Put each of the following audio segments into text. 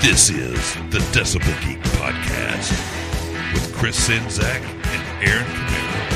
This is the Decibel Geek Podcast with Chris Czynszak and Aaron Camaro.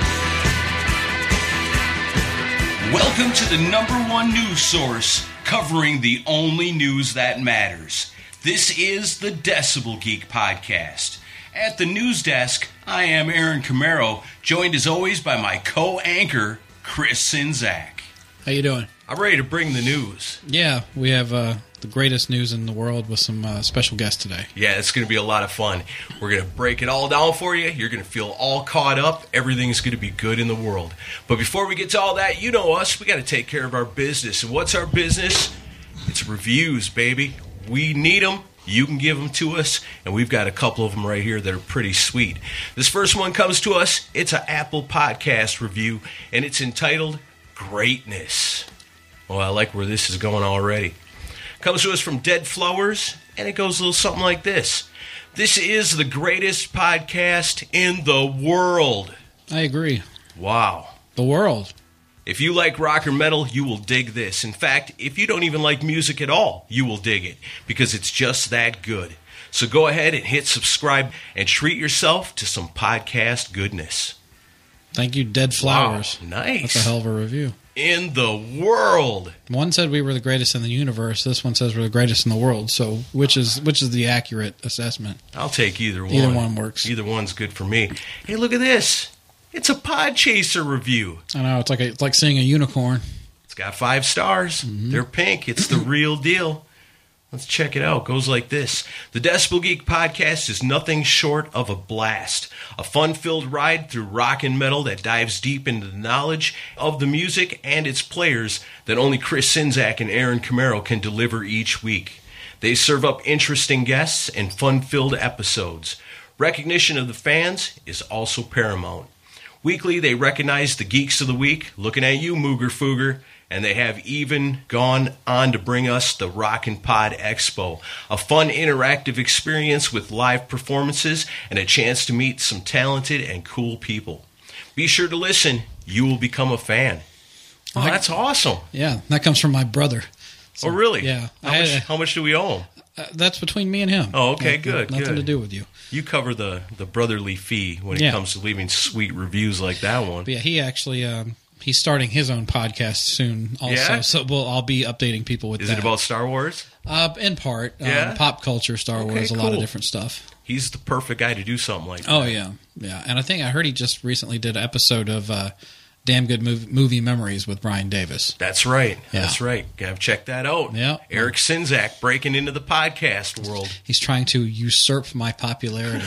Welcome to the number one news source covering the only news that matters. This is the Decibel Geek Podcast. At the news desk, I am Aaron Camaro, joined as always by my co-anchor, Chris Czynszak. How you doing? I'm ready to bring the news. Yeah, we have the greatest news in the world with some special guests today. Yeah, it's going to be a lot of fun. We're going to break it all down for you. You're going to feel all caught up. Everything's going to be good in the world. But before we get to all that, you know us. We got to take care of our business. And what's our business? It's reviews, baby. We need them. You can give them to us, and we've got a couple of them right here that are pretty sweet. This first one comes to us. It's an Apple Podcast review, and it's entitled Greatness. Well, I like where this is going already. Comes to us from Dead Flowers, and it goes a little something like this. This is the greatest podcast in the world. I agree. Wow. The world. If you like rock or metal, you will dig this. In fact, if you don't even like music at all, you will dig it because it's just that good. So go ahead and hit subscribe and treat yourself to some podcast goodness. Thank you, Dead Flowers. Wow, nice. That's a hell of a review. In the world. One said we were the greatest in the universe. This one says we're the greatest in the world. So which is the accurate assessment? I'll take either one. Either one works. Either one's good for me. Hey, look at this. It's a Podchaser review. I know. It's like seeing a unicorn. It's got 5 stars. Mm-hmm. They're pink. It's the real deal. Let's check it out. It goes like this. The Decibel Geek Podcast is nothing short of a blast. A fun-filled ride through rock and metal that dives deep into the knowledge of the music and its players that only Chris Czynszak and Aaron Camaro can deliver each week. They serve up interesting guests and fun-filled episodes. Recognition of the fans is also paramount. Weekly, they recognize the Geeks of the Week, looking at you, Mooger Fooger, and they have even gone on to bring us the Rockin' Pod Expo, a fun interactive experience with live performances and a chance to meet some talented and cool people. Be sure to listen. You will become a fan. Oh, that's awesome. Yeah, that comes from my brother. So, oh, really? Yeah. How much do we owe him? That's between me and him. Oh, okay, good. Nothing to do with you. You cover the brotherly fee when it comes to leaving sweet reviews like that one. But yeah, he actually he's starting his own podcast soon also. Yeah? So I'll be updating people with that. Is it about Star Wars? In part. Yeah? Pop culture, Star Wars, a lot of different stuff. He's the perfect guy to do something like that. Oh, yeah. Yeah. And I think I heard he just recently did an episode of Damn Good Movie Memories with Brian Davis. That's right. Yeah. That's right. Gotta check that out. Yeah. Eric Czynszak breaking into the podcast world. He's trying to usurp my popularity.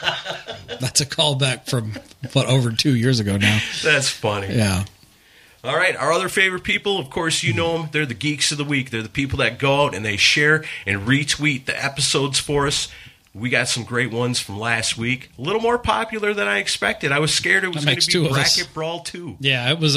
That's a callback from, over 2 years ago now. That's funny. Yeah. All right, our other favorite people, of course, you know them. They're the Geeks of the Week. They're the people that go out and they share and retweet the episodes for us. We got some great ones from last week. A little more popular than I expected. I was scared it was going to be Bracket Brawl 2. Yeah, it was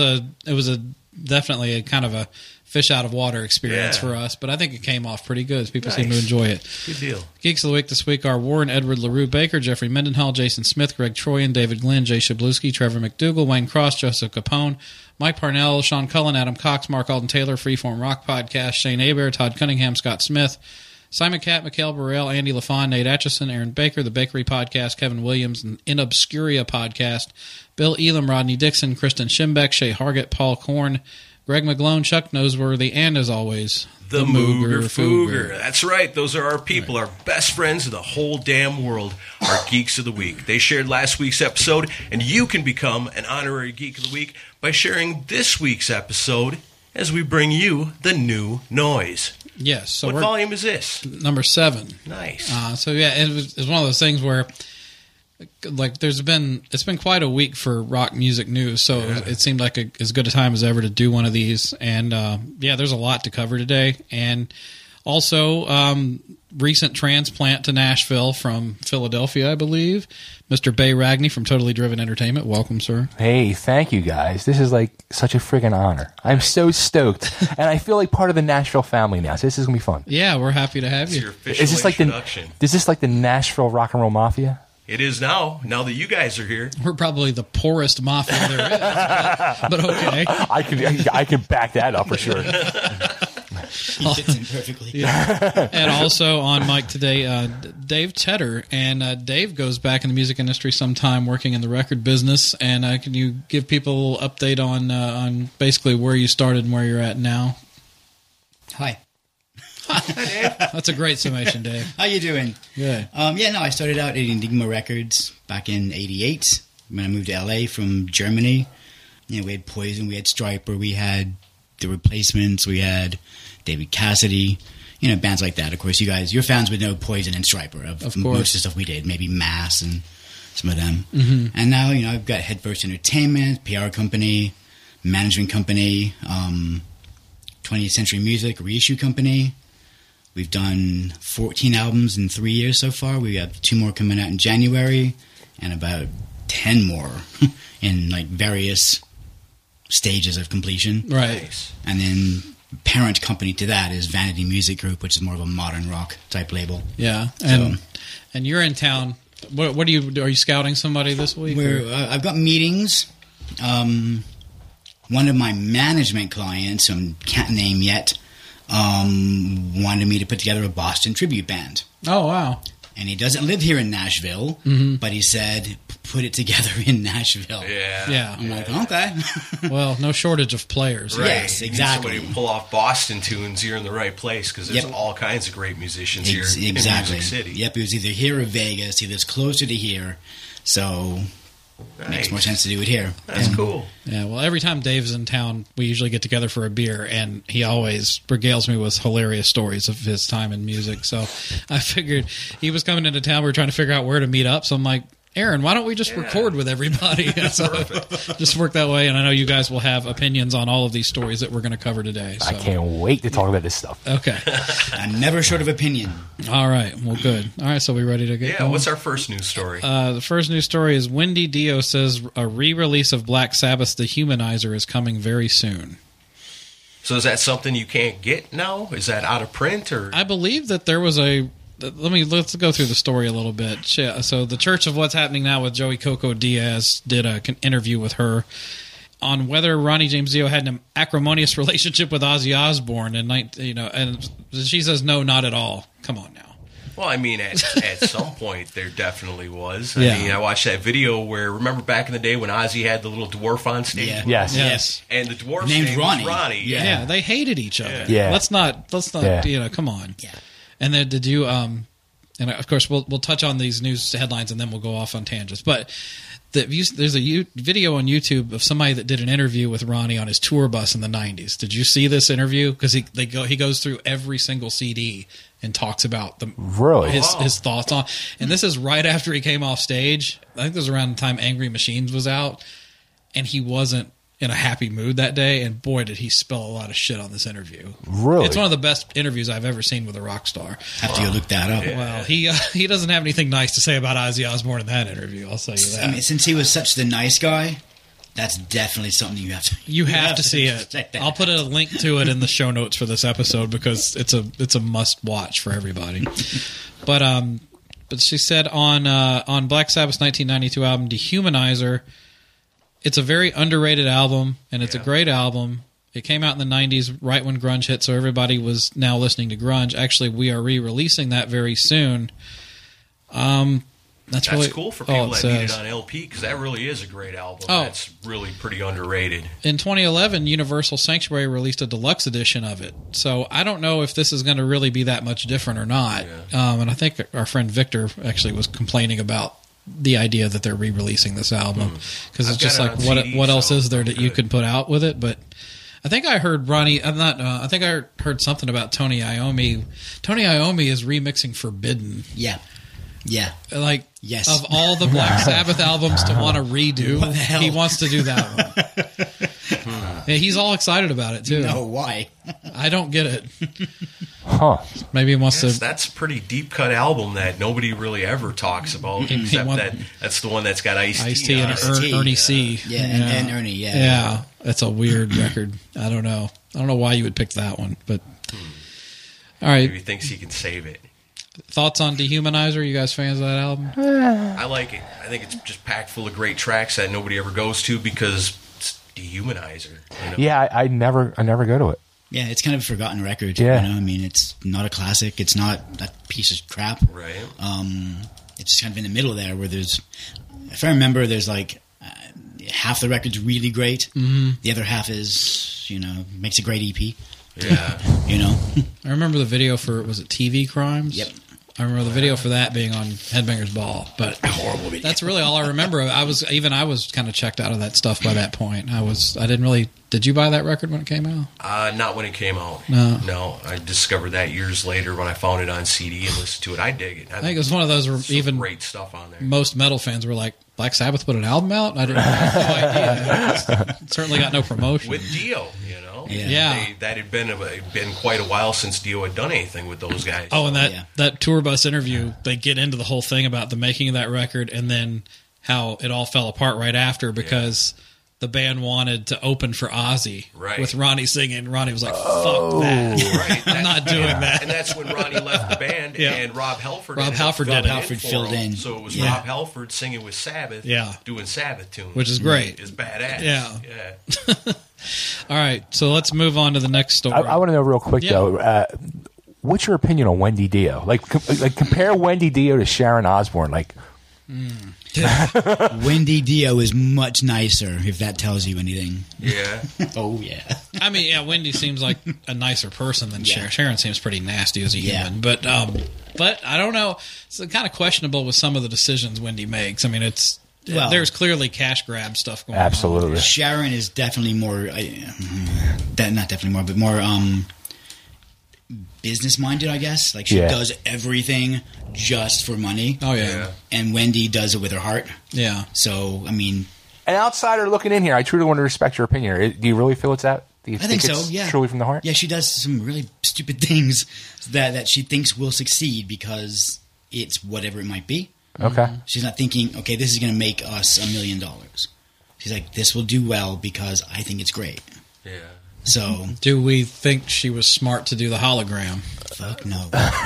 definitely a kind of a fish out of water experience for us, but I think it came off pretty good. People seem to enjoy it. Good deal. Geeks of the Week this week are Warren Edward LaRue Baker, Jeffrey Mendenhall, Jason Smith, Greg Troyan, David Glenn, Jay Shabluski, Trevor McDougall, Wayne Cross, Joseph Capone, Mike Parnell, Sean Cullen, Adam Cox, Mark Alden Taylor, Freeform Rock Podcast, Shane Aber, Todd Cunningham, Scott Smith, Simon Catt, Mikhail Burrell, Andy LaFon, Nate Atchison, Aaron Baker, The Bakery Podcast, Kevin Williams, and In Obscuria Podcast, Bill Elam, Rodney Dixon, Kristen Schimbeck, Shay Hargett, Paul Korn, Greg McGlone, Chuck Noseworthy, and as always, the Mooger Fooger. That's right. Those are our people, our best friends in the whole damn world, our Geeks of the Week. They shared last week's episode, and you can become an honorary Geek of the Week by sharing this week's episode as we bring you the new noise. Yes. So what volume is this? Number 7. Nice. So yeah, it was one of those things where, like, it's been quite a week for rock music news, so it seemed like as good a time as ever to do one of these. And there's a lot to cover today, and also recent transplant to Nashville from Philadelphia, I believe. Mr. Bay Ragney from Totally Driven Entertainment. Welcome, sir. Hey, thank you, guys. This is like such a friggin' honor. I'm so stoked. And I feel like part of the Nashville family now, so this is going to be fun. Yeah, we're happy to have you. Your official introduction. Is this like the Nashville Rock and Roll Mafia? It is now that you guys are here. We're probably the poorest mafia there is, but okay. I can back that up for sure. fits in perfectly. Yeah. And also on mic today, Dave Tedder. And Dave goes back in the music industry sometime working in the record business. And can you give people a little update on basically where you started and where you're at now? Hi. That's a great summation, Dave. How you doing? Good. I started out at Enigma Records back in '88 when I moved to LA from Germany. You know, we had Poison, we had Stryper, we had The Replacements, we had David Cassidy, you know, bands like that. Of course, your fans would know Poison and Stryper of course. Most of the stuff we did, maybe Mass and some of them. Mm-hmm. And now, you know, I've got Headfirst Entertainment, PR company, management company, 20th Century Music, reissue company. We've done 14 albums in 3 years so far. We have 2 more coming out in January and about 10 more in like various stages of completion. Right. Nice. And then parent company to that is Vanity Music Group, which is more of a modern rock type label. Yeah. So- And you're in town. What are you scouting somebody this week? I've got meetings. One of my management clients, who I can't name yet, wanted me to put together a Boston tribute band. Oh, wow. And he doesn't live here in Nashville, but he said, put it together in Nashville. Yeah. I'm like, okay. Well, no shortage of players. Right. Yes, You need exactly. somebody to pull off Boston tunes. You're in the right place because there's Yep. all kinds of great musicians here in Exactly. Music City. Yep, he was either here or Vegas. He lives closer to here, so it makes Nice. more sense to do it here. That's cool. Yeah, well, every time Dave's in town, we usually get together for a beer, and he always regales me with hilarious stories of his time in music. So I figured he was coming into town. We were trying to figure out where to meet up. So I'm like, Aaron, why don't we just record with everybody? So just work that way. And I know you guys will have opinions on all of these stories that we're going to cover today. So. I can't wait to talk about this stuff. Okay. I'm never short of opinion. All right. Well, good. All right. So we ready to get Yeah, going? what's our first news story? The first news story is Wendy Dio says a re-release of Black Sabbath's The Humanizer is coming very soon. So is that something you can't get now? Is that out of print or? I believe that there was let's go through the story a little bit. So the Church of What's Happening Now with Joey Coco Diaz did an interview with her on whether Ronnie James Dio had an acrimonious relationship with Ozzy Osbourne, and she says no, not at all. Come on now. Well, I mean, at some point there definitely was. Yeah. I mean, I watched that video where, remember back in the day when Ozzy had the little dwarf on stage? Yeah. Yes. Yes. And the dwarf's Named name Ronnie. was Ronnie. Yeah, they hated each other. Yeah. Let's not. Yeah. Come on. Yeah. And then did you? And of course we'll touch on these news headlines and then we'll go off on tangents. But there's a video on YouTube of somebody that did an interview with Ronnie on his tour bus in the '90s. Did you see this interview? Because he goes through every single CD and talks about his thoughts on. And this is right after he came off stage. I think this was around the time Angry Machines was out, and he wasn't in a happy mood that day, and boy, did he spill a lot of shit on this interview. Really? It's one of the best interviews I've ever seen with a rock star. Have to go look that up. Well, he doesn't have anything nice to say about Ozzy Osbourne in that interview, I'll tell you that. I mean, since he was such the nice guy, that's definitely something you have to. You have to see it. check that I'll put a link to it in the show notes for this episode because it's a must watch for everybody. But she said on Black Sabbath's 1992 album Dehumanizer, it's a very underrated album, and it's a great album. It came out in the 90s, right when grunge hit, so everybody was now listening to grunge. Actually, we are re-releasing that very soon. That's really cool for people all it that need it says. on LP because that really is a great album. Oh. That's really pretty underrated. In 2011, Universal Sanctuary released a deluxe edition of it. So I don't know if this is going to really be that much different or not. And I think our friend Victor actually was complaining about the idea that they're re-releasing this album because it's I've just got like it on CD, what else so is there that you good. could put out with it? But I think I heard Ronnie. I think I heard something about Tony Iommi. Tony Iommi is remixing Forbidden. Yeah. Yeah. Like, Yes. of all the Black Sabbath albums to want to redo, What the hell? he wants to do that one. Yeah, he's all excited about it too. No, why? I don't get it. Huh. Maybe he wants Yes, to. that's a pretty deep cut album that nobody really ever talks about, except that's the one that's got Ice-T Ice-T on and it. Ice-T, Ernie C. Yeah, and Ernie, yeah. Yeah, it's a weird record. I don't know why you would pick that one, but all right. Maybe he thinks he can save it. Thoughts on Dehumanizer? You guys fans of that album? I like it. I think it's just packed full of great tracks that nobody ever goes to because it's Dehumanizer. You know? Yeah, I never go to it. Yeah, it's kind of a forgotten record. Yeah. You know? I mean, it's not a classic. It's not a piece of crap. Right. It's just kind of in the middle there where there's, if I remember, there's like half the record's really great. Mm-hmm. The other half is, makes a great EP. Yeah. I remember the video for, was it TV Crimes? Yep. I remember the video for that being on Headbangers Ball, but Horrible video. that's really all I remember. I was kind of checked out of that stuff by that point. I didn't really. Did you buy that record when it came out? Not when it came out. No. I discovered that years later when I found it on CD and listened to it. I dig it. I think it was one of those where some even great stuff on there. most metal fans were like, Black Sabbath put an album out? I didn't have no idea. It certainly got no promotion. With Dio, Yeah. That had been quite a while since Dio had done anything with those guys. Oh, and that tour bus interview, they get into the whole thing about the making of that record and then how it all fell apart right after because the band wanted to open for Ozzy with Ronnie singing. Ronnie was like, fuck that. I'm not doing that. And that's when Ronnie left the band and Rob Halford filled in. So it was Rob Halford singing with Sabbath, doing Sabbath tunes. Which is great. It's badass. Yeah. All right, so let's move on to the next story. I want to know real quick, though, what's your opinion on Wendy Dio? Like compare Wendy Dio to Sharon Osbourne. Like, Wendy Dio is much nicer, if that tells you anything. Yeah. Oh, yeah. I mean, Wendy seems like a nicer person than Sharon. Sharon seems pretty nasty as a human. But I don't know. It's kind of questionable with some of the decisions Wendy makes. I mean, there's clearly cash grab stuff going on. Absolutely. Sharon is definitely more, not definitely more, but more business-minded, I guess. Like, she does everything just for money. Oh, yeah. And Wendy does it with her heart. Yeah. So, I mean... An outsider looking in here, I truly want to respect your opinion. Do you really feel it's that? Do you think so, it's yeah. truly from the heart? Yeah, she does some really stupid things that she thinks will succeed because it's whatever it might be. Okay. She's not thinking, okay, this is going to make us $1 million. She's like, this will do well because I think it's great. Yeah. So, do we think she was smart to do the hologram? Fuck no.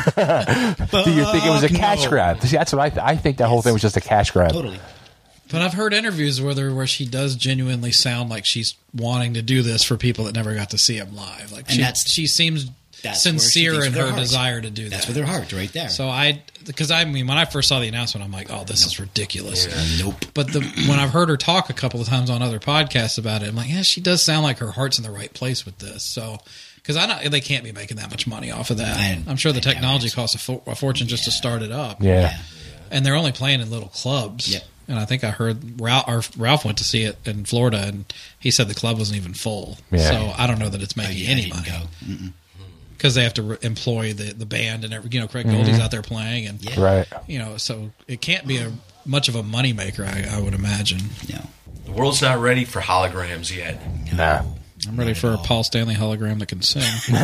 Do you think it was a cash grab? See, that's what I think. That whole thing was just a cash grab. Totally. But I've heard interviews with her where she does genuinely sound like she's wanting to do this for people that never got to see him live. Like, she seems sincere in her desire to do that. That's with her heart, right there. So because when I first saw the announcement, I'm like, oh, this is ridiculous. Yeah. Nope. But when I've heard her talk a couple of times on other podcasts about it, I'm like, yeah, she does sound like her heart's in the right place with this. So, because they can't be making that much money off of that. I'm sure the technology costs a fortune just to start it up. Yeah. And they're only playing in little clubs. Yep. And I think I heard Ralph went to see it in Florida, and he said the club wasn't even full. Yeah. So I don't know that it's making any money. Because they have to employ the band and Craig Goldie's out there playing, and right. So it can't be much of a moneymaker, I would imagine. No. The world's not ready for holograms yet. Nah. I'm ready for a Paul Stanley hologram that can sing.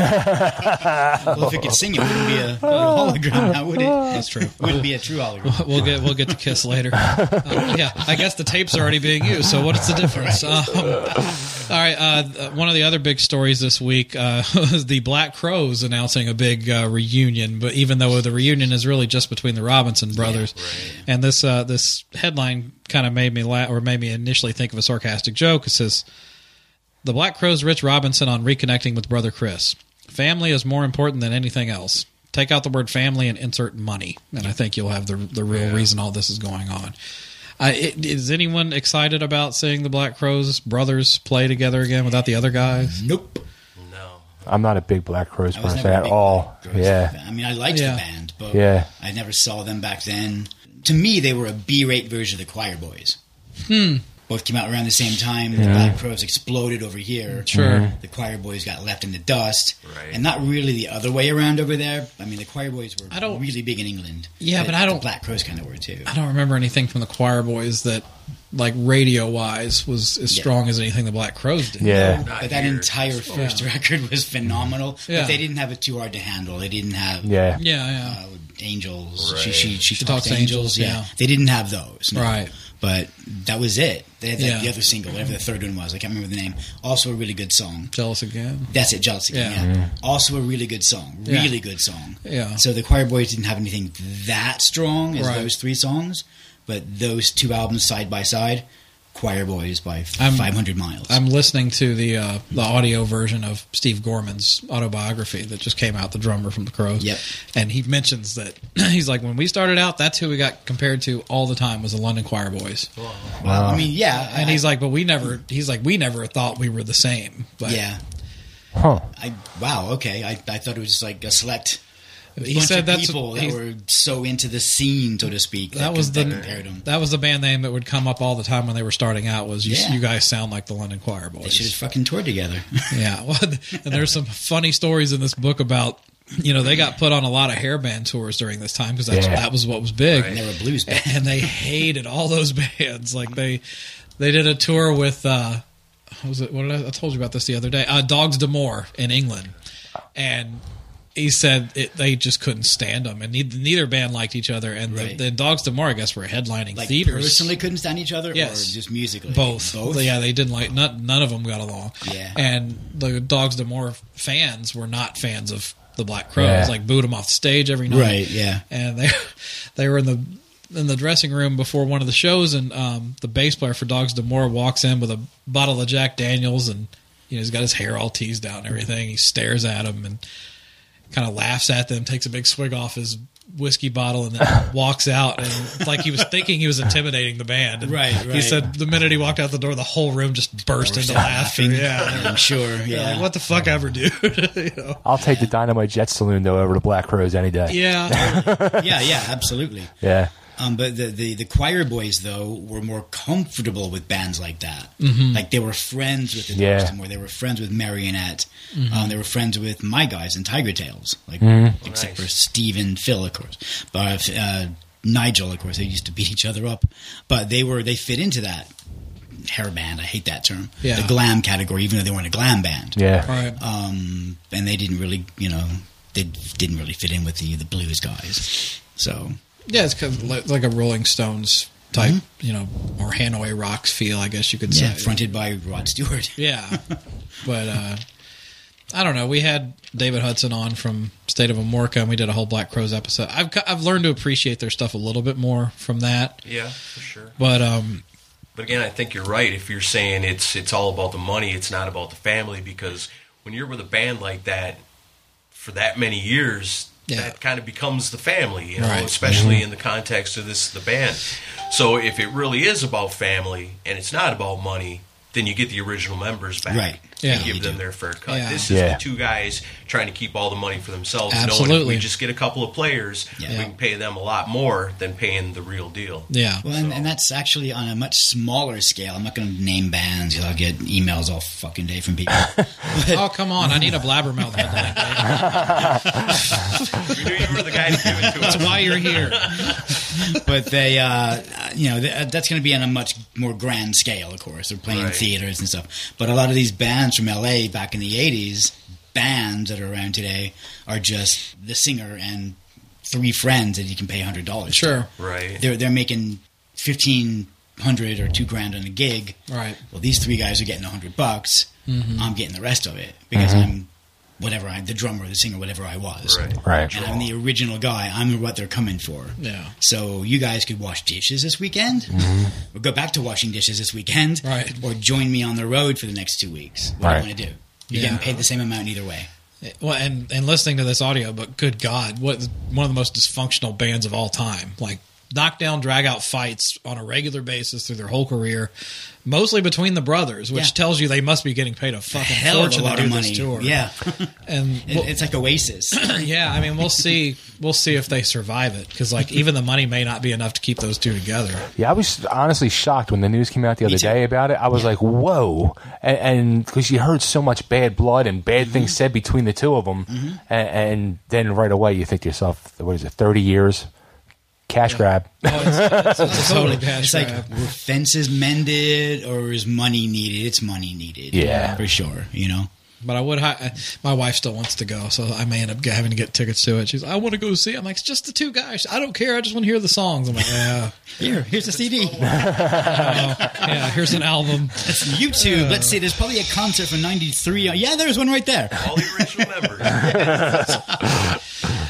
Well, if it could sing, it wouldn't be a hologram, now would it? That's true. It wouldn't be a true hologram. We'll get to Kiss later. Yeah, I guess the tapes are already being used. So what's the difference? All right. One of the other big stories this week was the Black Crowes announcing a big reunion. But even though the reunion is really just between the Robinson brothers, and this headline kind of made me laugh, or made me initially think of a sarcastic joke. It says, "The Black Crowes' Rich Robinson on reconnecting with brother Chris. Family is more important than anything else. Take out the word family and insert money, and I think you'll have the real reason all this is going on." Is anyone excited about seeing the Black Crowes brothers play together again without the other guys? Nope. No. I'm not a big Black Crowes person at all. Yeah. I mean, I liked the band, but I never saw them back then. To me, they were a B-rate version of the Choir Boys. Both came out around the same time. The Black Crowes exploded over here. Sure. The Choir Boys got left in the dust. Right. And not really the other way around over there. I mean, the Choir Boys were really big in England. Yeah, but I don't... The Black Crowes kind of were, too. I don't remember anything from the Choir Boys that, like, radio-wise, was as strong as anything the Black Crowes did. Yeah. But that entire first record was phenomenal. Yeah. But they didn't have it too hard to handle. They didn't have... Angels. Right. She talks to Angels. Yeah. They didn't have those. No. Right. But that was it. They had the other single, whatever the third one was. I can't remember the name. Also a really good song. Jealous Again? That's it, Jealous Again, yeah. Also a really good song. Really good song. Yeah. So the Choir Boys didn't have anything that strong as those three songs, but those two albums side by side, Choir Boys by 500 miles. I'm listening to the audio version of Steve Gorman's autobiography that just came out, the drummer from the Crows. Yep. And he mentions that he's like, when we started out, that's who we got compared to all the time was the London Choir Boys. Well, I mean, yeah. And he's like, but we never thought we were the same. But Yeah. Huh. Wow, okay. I thought it was just like a select he bunch said of that's people that were so into the scene, so to speak. that was compared them. that was the band name that would come up all the time when they were starting out was Yeah. you guys sound like the London Choir Boys. They should have fucking toured together. Yeah, well, and there's some funny stories in this book about, they got put on a lot of hairband tours during this time because that was what was big. And they were a blues band. And they hated all those bands. Like they did a tour with what was it? What did I told you about this the other day? Dogs D'Amour in England, and he said they just couldn't stand them, and neither band liked each other. And Right. the Dogs D'Amour, I guess, were headlining Like theaters. personally couldn't stand each other, Yes. or just musically? Both. Both. Yeah, they didn't like none of them got along. Yeah. And the Dogs D'Amour fans were not fans of the Black Crowes. Yeah. Like booed them off the stage every night. Right. Yeah. And they were in the dressing room before one of the shows, and the bass player for Dogs D'Amour walks in with a bottle of Jack Daniels, and he's got his hair all teased out and everything. He stares at him and kind of laughs at them, takes a big swig off his whiskey bottle, and then walks out. And it's like he was thinking he was intimidating the band. And Right. He said the minute he walked out the door, the whole room just burst into laughter. Yeah. I'm sure. Yeah. Like, what the fuck ever, dude? I'll take the Dynamite Jet Saloon though over the Black Crowes any day. Yeah. yeah. Absolutely. Yeah. But the Choir Boys, though, were more comfortable with bands like that. Mm-hmm. Like, they were friends with the Yeah. Dogs D'Amour. They were friends with Marionette. Mm-hmm. They were friends with my guys in Tiger Tails. Like, except for Steve and Phil, of course. But Nigel, of course, they used to beat each other up. But they fit into that hair band. I hate that term. Yeah. The glam category, even though they weren't a glam band. Yeah. Right. And they didn't really, they didn't really fit in with the blues guys. So... Yeah, it's kind of like a Rolling Stones type, or Hanoi Rocks feel, I guess you could say. Yeah, fronted by Rod Stewart. Yeah, but I don't know. We had David Hudson on from State of Amorca, and we did a whole Black Crowes episode. I've learned to appreciate their stuff a little bit more from that. Yeah, for sure. But again, I think you're right. If you're saying it's all about the money, it's not about the family, because when you're with a band like that for that many years, that kind of becomes the family, Right. especially in the context of the band. So if it really is about family and it's not about money, then you get the original members back Right. Yeah. and give You them do. their fair cut. Yeah. This is Yeah. the two guys trying to keep all the money for themselves, knowing if Absolutely. we just get a couple of players, Yeah. we can pay them a lot more than paying the real deal. yeah, Well, and that's actually on a much smaller scale. I'm not going to name bands because I'll get emails all fucking day from people. oh come on, I need a blabbermouth headline. We knew you were the guy to give it to us. That's why you're here. But they, that's going to be on a much more grand scale, of course. They're playing Right. theaters and stuff. But a lot of these bands from LA back in the 80s, bands that are around today, are just the singer and three friends that you can pay $100. Sure, Right. They're making $1,500 or $2,000 on a gig. right. Well, these three guys are getting $100. I'm getting the rest of it because I'm the drummer, the singer, whatever I was. Right. Right. And I'm the original guy. I'm what they're coming for. Yeah. So you guys could wash dishes this weekend, or go back to washing dishes this weekend, Right. or join me on the road for the next 2 weeks. What do Right. you want to do? You're Yeah. getting paid the same amount either way. Well, and listening to this audio, but good God, one of the most dysfunctional bands of all time. Like knockdown, drag out fights on a regular basis through their whole career, mostly between the brothers, which Yeah. tells you they must be getting paid a fucking Hell of a fortune lot to of do money. this tour. Yeah, and it's like Oasis. yeah, I mean, we'll see if they survive it, because like even the money may not be enough to keep those two together. Yeah, I was honestly shocked when the news came out the other too. day about it. I was like, whoa. And because you heard so much bad blood and bad things said between the two of them. And then right away you think to yourself, what is it, 30 years? Cash grab. Oh, it's a total cash It's grab. like, were fences mended or is money needed? It's money needed. Yeah. For sure, But I would. My wife still wants to go, so I may end up having to get tickets to it. She's like, I want to go see it. I'm like, it's just the two guys. I don't care. I just want to hear the songs. I'm like, yeah. Here's a CD. Yeah, here's an album. YouTube. Let's see. There's probably a concert from '93. Yeah, there's one right there. All the original members.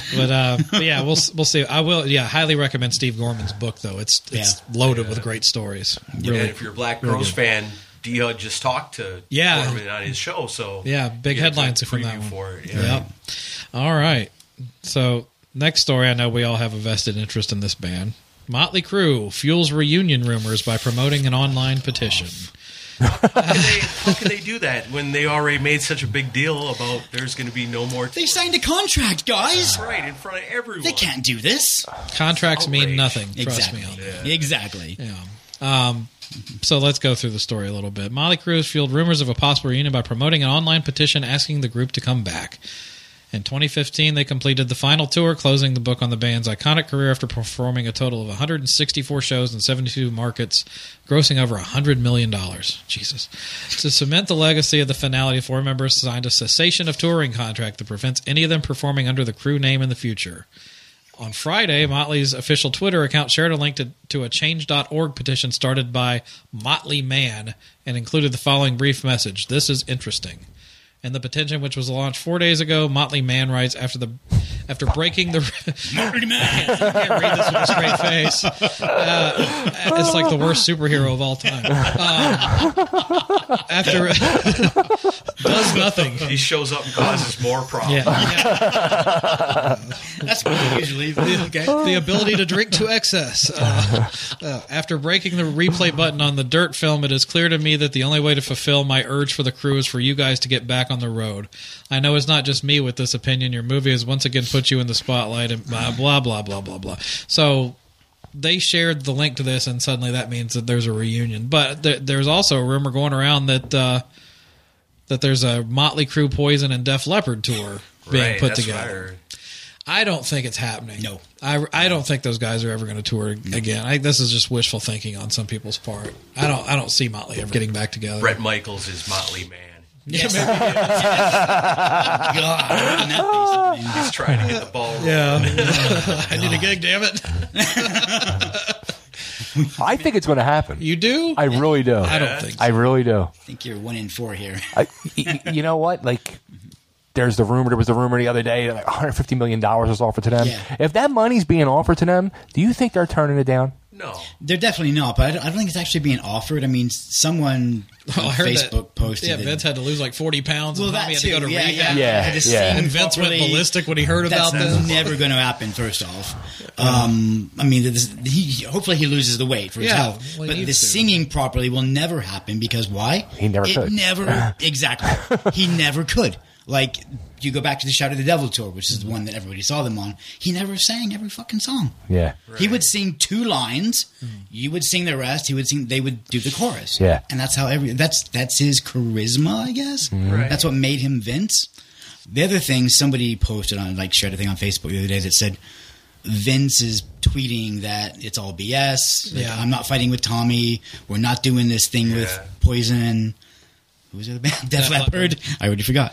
But yeah, we'll see. I will highly recommend Steve Gorman's book though. It's loaded with great stories. Really, and if you're a Black Crowes fan, D-Hud just talked to Gorman on his show, so big headlines from that one. For it. Yep. All right. So next story, I know we all have a vested interest in this band. Motley Crue fuels reunion rumors by promoting an online petition. How can they do that when they already made such a big deal about there's going to be no more? They signed a contract, guys. Right in front of everyone. They can't do this. Contracts mean nothing. Trust Exactly. me on that. Yeah. Exactly. Yeah. So let's go through the story a little bit. Motley Crue fueled rumors of a possible reunion by promoting an online petition asking the group to come back. In 2015, they completed the final tour, closing the book on the band's iconic career after performing a total of 164 shows in 72 markets, grossing over $100 million. Jesus. To cement the legacy of the finality, 4 members signed a cessation of touring contract that prevents any of them performing under the Crue name in the future. On Friday, Motley's official Twitter account shared a link to a Change.org petition started by Motley Man and included the following brief message. This is interesting. In the petition, which was launched 4 days ago, Motley Man writes, after breaking the... Motley Man! I can't read this with a straight face. It's like the worst superhero of all time. After... does nothing. He shows up and causes more problems. That's what they usually do. Okay. The ability to drink to excess. After breaking the replay button on the Dirt film, it is clear to me that the only way to fulfill my urge for the Crue is for you guys to get back on the road. I know it's not just me with this opinion. Your movie has once again put you in the spotlight and blah, blah, blah, blah, blah, blah. So they shared the link to this, and suddenly that means that there's a reunion. But there's also a rumor going around that there's a Motley Crue, Poison, and Def Leppard tour being put together. I don't think it's happening. No. I don't think those guys are ever going to tour again. This is just wishful thinking on some people's part. I don't see Motley ever getting back together. Bret Michaels is Motley Man. Yes. God, He's trying to get the ball rolling. I need a gig, damn it. I think it's going to happen. You do? I really do. I don't think so. I really do. I think you're 1 in 4 here. You know what? Like, there was the rumor the other day that like $150 million was offered to them. Yeah. If that money's being offered to them, do you think they're turning it down? No. They're definitely not, but I don't think it's actually being offered. I mean, someone on Facebook posted Yeah, Vince had to lose like 40 pounds. Well, and that Tommy had too. to go to rehab. Yeah. Had to sing And Vince went properly. ballistic when he heard about That's this. never going to happen, first off. I mean, hopefully he loses the weight for his health. well, he But the needs to. singing properly will never happen because why? He never could. Exactly. He never could. Like, you go back to the Shout of the Devil tour, which is the one that everybody saw them on. He never sang every fucking song. Yeah. He would sing 2 lines. You would sing the rest. They would do the chorus. Yeah. And that's how that's his charisma, I guess. Right. That's what made him Vince. The other thing, somebody posted on, like, shared a thing on Facebook the other day that said Vince is tweeting that it's all BS. Like, I'm not fighting with Tommy. We're not doing this thing with Poison. Who was the other band? Def Leppard. I already forgot.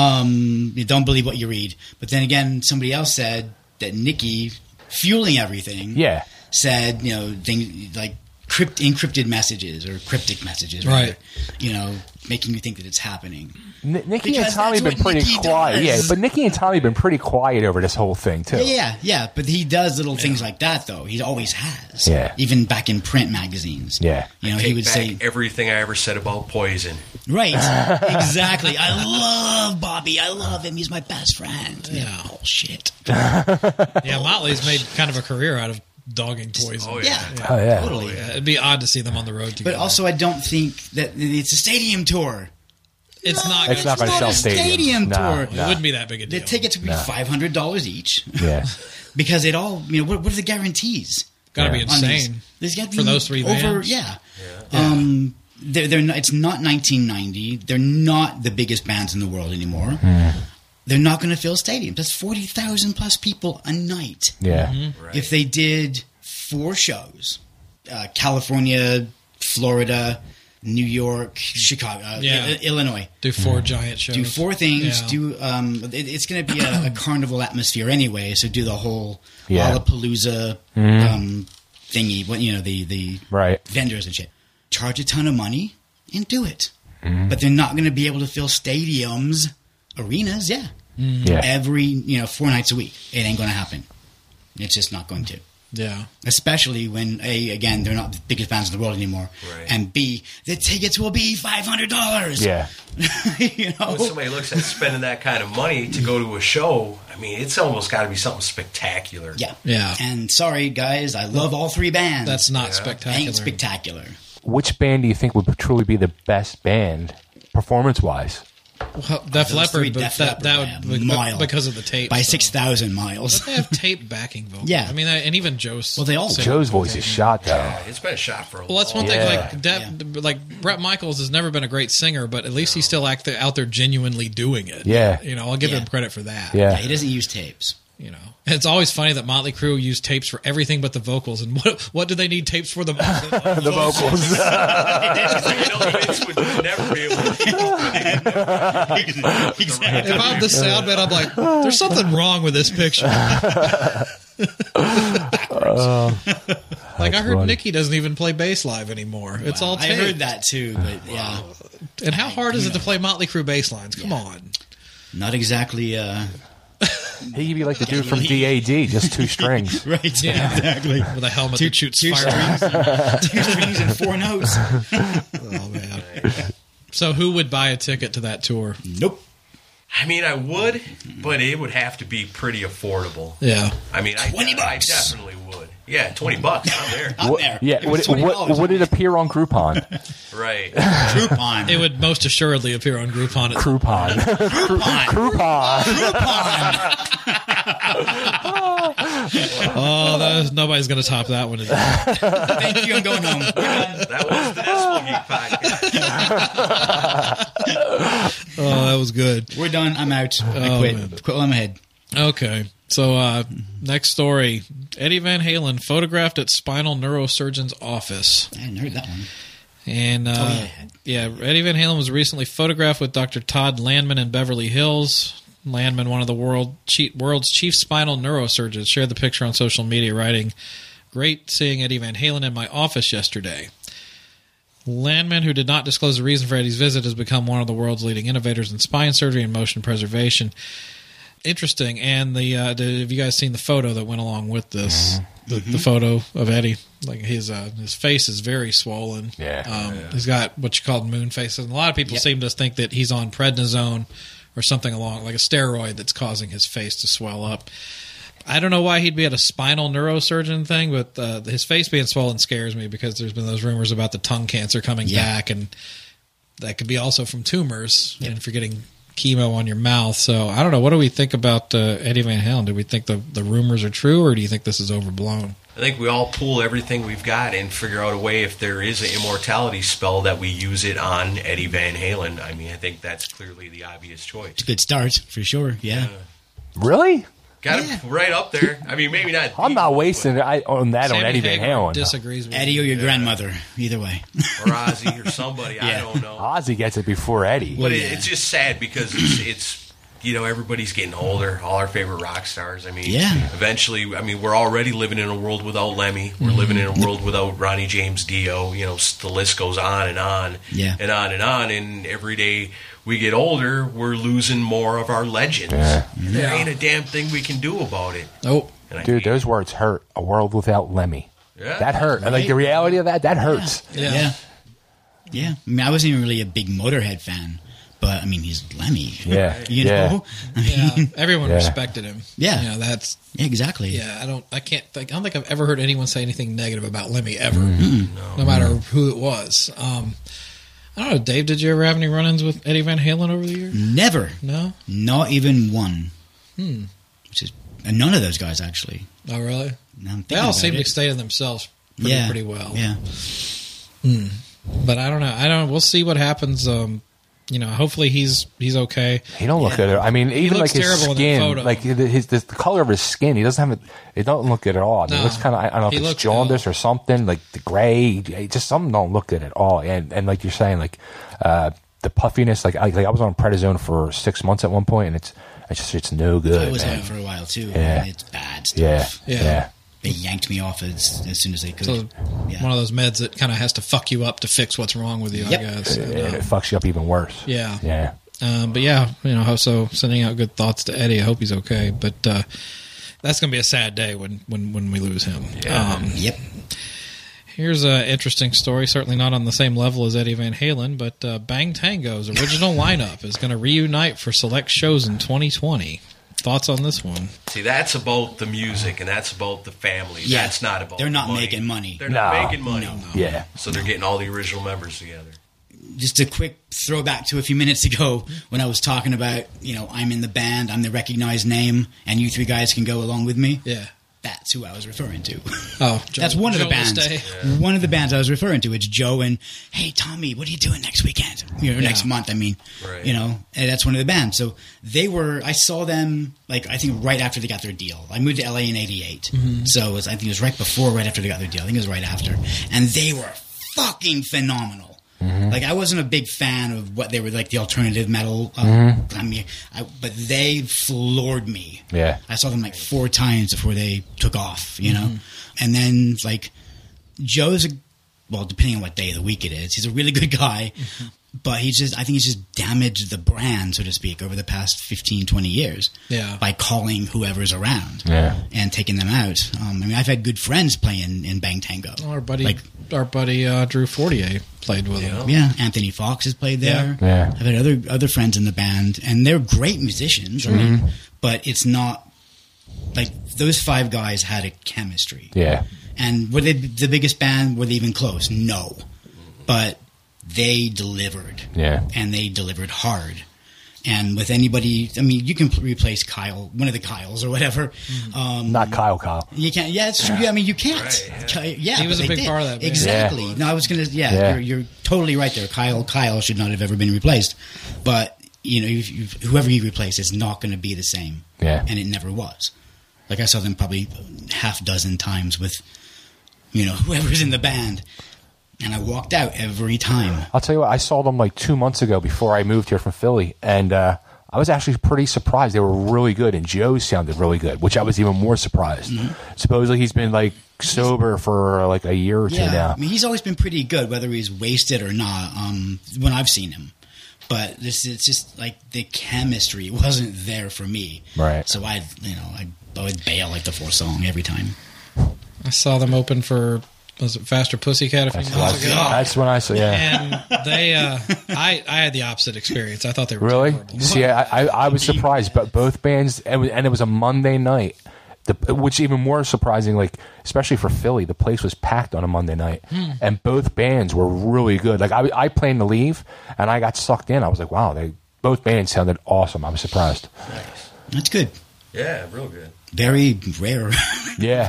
You don't believe what you read. But then again, somebody else said that Nikki, fueling everything, said, things like encrypted messages or cryptic messages, Right. Making you think that it's happening. Nikki Because and Tommy have been that's what pretty Nikki quiet. does. Yeah, but Nikki and Tommy have been pretty quiet over this whole thing, too. Yeah. But he does little things like that, though. He always has. Yeah. Even back in print magazines. Yeah. He Take would back say, everything I ever said about Poison. right, exactly. I love Bobby. I love him. He's my best friend. Yeah. Bullshit. Yeah, Motley's made kind of a career out of dogging Poison. Oh, Yeah. Oh, yeah. Totally. Yeah, it'd be odd to see them on the road together. But also, I don't think that it's a stadium tour. it's not. It's not going to not sell a stadiums. stadium No, tour. It no. wouldn't be that big a The deal. tickets would be $500 each. Yeah. Because it all, what are the guarantees? Got to be Yeah. on these? insane. There's got to be For those 3 bands? Yeah. They're not, it's not 1990. They're not the biggest bands in the world anymore. They're not going to fill stadiums. That's 40,000 plus people a night. Yeah. Right. If they did 4 shows, California, Florida, New York, Chicago, Illinois. Do 4 giant shows. Do 4 things. Yeah. Do it's going to be a carnival atmosphere anyway. So do the whole Yeah. Lollapalooza thingy. What the Right. vendors and shit. Charge a ton of money and do it. But they're not going to be able to fill stadiums, arenas. Yeah, Yeah. Every 4 nights a week. It ain't going to happen. It's just not going to. Yeah. Especially when A, again, they're not the biggest bands in the world anymore, Right. and B, the tickets will be $500. Yeah. When somebody looks at spending that kind of money to go to a show, I mean, it's almost got to be something spectacular. Yeah. Yeah. And sorry, guys, I love all 3 bands. That's not spectacular. Ain't spectacular. Which band do you think would truly be the best band, performance-wise? Well, Def Those Leppard, three but Def that Leppard would by a mile. because of the tape. By so. 6,000 miles. They have tape backing vocals. Yeah. I mean, and even Joe's. Well, they all do. Joe's voice is shot, though. Yeah, it's been a shot for a Well, that's one long thing. time. Like Brett Michaels has never been a great singer, but at least he's still out there genuinely doing it. Yeah. I'll give Yeah. him credit for that. Yeah. Yeah, he doesn't use tapes. And it's always funny that Motley Crue used tapes for everything but the vocals. And what do they need tapes for? The The vocals. Vince would never be able to Exactly. If I'm the sound man, I'm like, there's something wrong with this picture. Like I heard funny. Nikki doesn't even play bass live anymore. It's all I tape. heard that too, but yeah, And how hard is it to play Motley Crue bass lines? Come on. not exactly He could be like the dude from DAD, just 2 strings. right. Yeah. Exactly. With a helmet that shoots Two fire. strings, 2 strings and 4 notes. Oh, man. So who would buy a ticket to that tour? Nope. I mean, I would, but it would have to be pretty affordable. Yeah. I mean, I $20. definitely would. Yeah, $20. I'm there. I'm there. Yeah, It was $20. would it appear on Groupon? Right. Groupon. It would most assuredly appear on Groupon. Groupon. Groupon. Groupon. Nobody's going to top that one. Thank you. I'm going home. We're done. That was the Decibel Geek podcast. Oh, that was good. We're done. I'm out. I Oh, quit. man. Quit while I'm ahead. Okay. So, next story. Eddie Van Halen photographed at spinal neurosurgeon's office. I hadn't heard that one. And, yeah, Eddie Van Halen was recently photographed with Dr. Todd Landman in Beverly Hills. Landman, one of the world's chief spinal neurosurgeons, shared the picture on social media, writing, "Great seeing Eddie Van Halen in my office yesterday." Landman, who did not disclose the reason for Eddie's visit, has become one of the world's leading innovators in spine surgery and motion preservation. Interesting. And have you guys seen the photo that went along with this? The photo of Eddie, like his face is very swollen. Yeah. He's got what you call moon face, and a lot of people seem to think that he's on prednisone or something along like a steroid that's causing his face to swell up. I don't know why he'd be at a spinal neurosurgeon thing, but his face being swollen scares me because there's been those rumors about the tongue cancer coming back, and that could be also from tumors and if you're getting chemo on your mouth. So I don't know. What do we think about Eddie Van Halen? Do we think the rumors are true, or do you think this is overblown? I think we all pull everything we've got and figure out a way, if there is an immortality spell, that we use it on Eddie Van Halen. I mean, I think that's clearly the obvious choice. It's a good start, for sure. Yeah. Really? Got it right up there. I mean, maybe not. I'm not wasting it on that on Sammy Eddie Van Hagar Halen. disagrees with Eddie or your grandmother. Either way. Or Ozzy or somebody. I don't know. Ozzy gets it before Eddie. But yeah. it's just sad because it's everybody's getting older. All our favorite rock stars. I mean, eventually, I mean, we're already living in a world without Lemmy. We're living in a world without Ronnie James Dio. The list goes on and on, and on and on. And every day we get older, we're losing more of our legends. There ain't a damn thing we can do about it. Oh, Dude, those words hurt. A world without Lemmy. Yeah. That hurt. And like the reality of that hurts. yeah. Yeah. I mean, I wasn't even really a big Motorhead fan, but I mean, he's Lemmy. Yeah. You know? I mean, Yeah, everyone Yeah. respected him. Yeah. That's exactly. yeah. I don't think I've ever heard anyone say anything negative about Lemmy ever, no matter who it was. I don't know, Dave. Did you ever have any run-ins with Eddie Van Halen over the years? Never. No. Not even one. Which is none of those guys actually. Oh, really? Now I'm They thinking all about seem it. to stay to themselves pretty well. Yeah. But I don't know. We'll see what happens. Hopefully he's okay. He don't look good. I mean, even looks like his terrible in that skin, photo. like the color of his skin, he doesn't have it. It don't look good at all. I mean, No. it looks kind of. I don't know He if it's looks jaundice ill. or something. Like the gray, just something don't look good at all. And like you're saying, like the puffiness. Like I was on prednisone for 6 months at one point, and it's no good. I was on man. it for a while too. Yeah. And it's bad stuff. Yeah. They yanked me off as soon as they could. So Yeah. one of those meds that kind of has to fuck you up to fix what's wrong with you, Yep. I guess. And it fucks you up even worse. Yeah. Yeah. But yeah, so sending out good thoughts to Eddie. I hope he's okay. But that's going to be a sad day when we lose him. Yeah. Yep. Here's an interesting story, certainly not on the same level as Eddie Van Halen, but Bang Tango's original lineup is going to reunite for select shows in 2020. Thoughts on this one? See, that's about the music, and that's about the family. Yeah. That's not about They're not money. making money. They're not No. making money. No. Yeah. So they're getting all the original members together. Just a quick throwback to a few minutes ago when I was talking about, I'm in the band, I'm the recognized name, and you three guys can go along with me. Yeah. That's who I was referring to. Oh, That's one of the Joe bands. Listay. One of the bands I was referring to. It's Joe and, hey, Tommy, what are you doing next weekend? Next month, I mean. Right. And that's one of the bands. So I saw them, I think right after they got their deal. I moved to LA in 88. So I think it was right before, right after they got their deal. I think it was right after. And they were fucking phenomenal. I wasn't a big fan of what they were the alternative metal. But they floored me. Yeah. I saw them 4 times before they took off, And then Joe's depending on what day of the week it is, he's a really good guy, but I think he's just damaged the brand, so to speak, over the past 15, 20 years. Yeah. By calling whoever's around. Yeah. And taking them out. I've had good friends playing in Bang Tango. Our buddy Drew Fortier played with him. Yeah, Anthony Fox has played there. Yeah. I've had other friends in the band, and they're great musicians. I mean, but it's not those 5 guys had a chemistry. Yeah. And were they the biggest band? Were they even close? No, but they delivered. Yeah. And they delivered hard. And with anybody, you can replace Kyle, one of the Kyles or whatever. Not Kyle. You can't. Yeah, it's true. You can't. Right, Yeah, He was but a they big did. part of that band. Exactly. Yeah. No, I was gonna. Yeah. You're totally right there. Kyle should not have ever been replaced. But whoever you replace is not going to be the same. Yeah. And it never was. I saw them probably half dozen times with, whoever's in the band, and I walked out every time. I'll tell you what, I saw them 2 months ago before I moved here from Philly, and I was actually pretty surprised. They were really good, and Joe sounded really good, which I was even more surprised. Supposedly he's been sober for a year or two now. He's always been pretty good, whether he's wasted or not. When I've seen him, but it's just the chemistry wasn't there for me. Right. So I would bail the 4th song every time. I saw them open for, was it Faster Pussycat a few months ago? That's when I saw, yeah. And they, I had the opposite experience. I thought they were Really? terrible. See, I was surprised, but both bands, and it was a Monday night, which even more surprising, especially for Philly, the place was packed on a Monday night, and both bands were really good. I planned to leave, and I got sucked in. I was like, wow, both bands sounded awesome. I was surprised. Nice. That's good. Yeah, real good. Very rare. Yeah.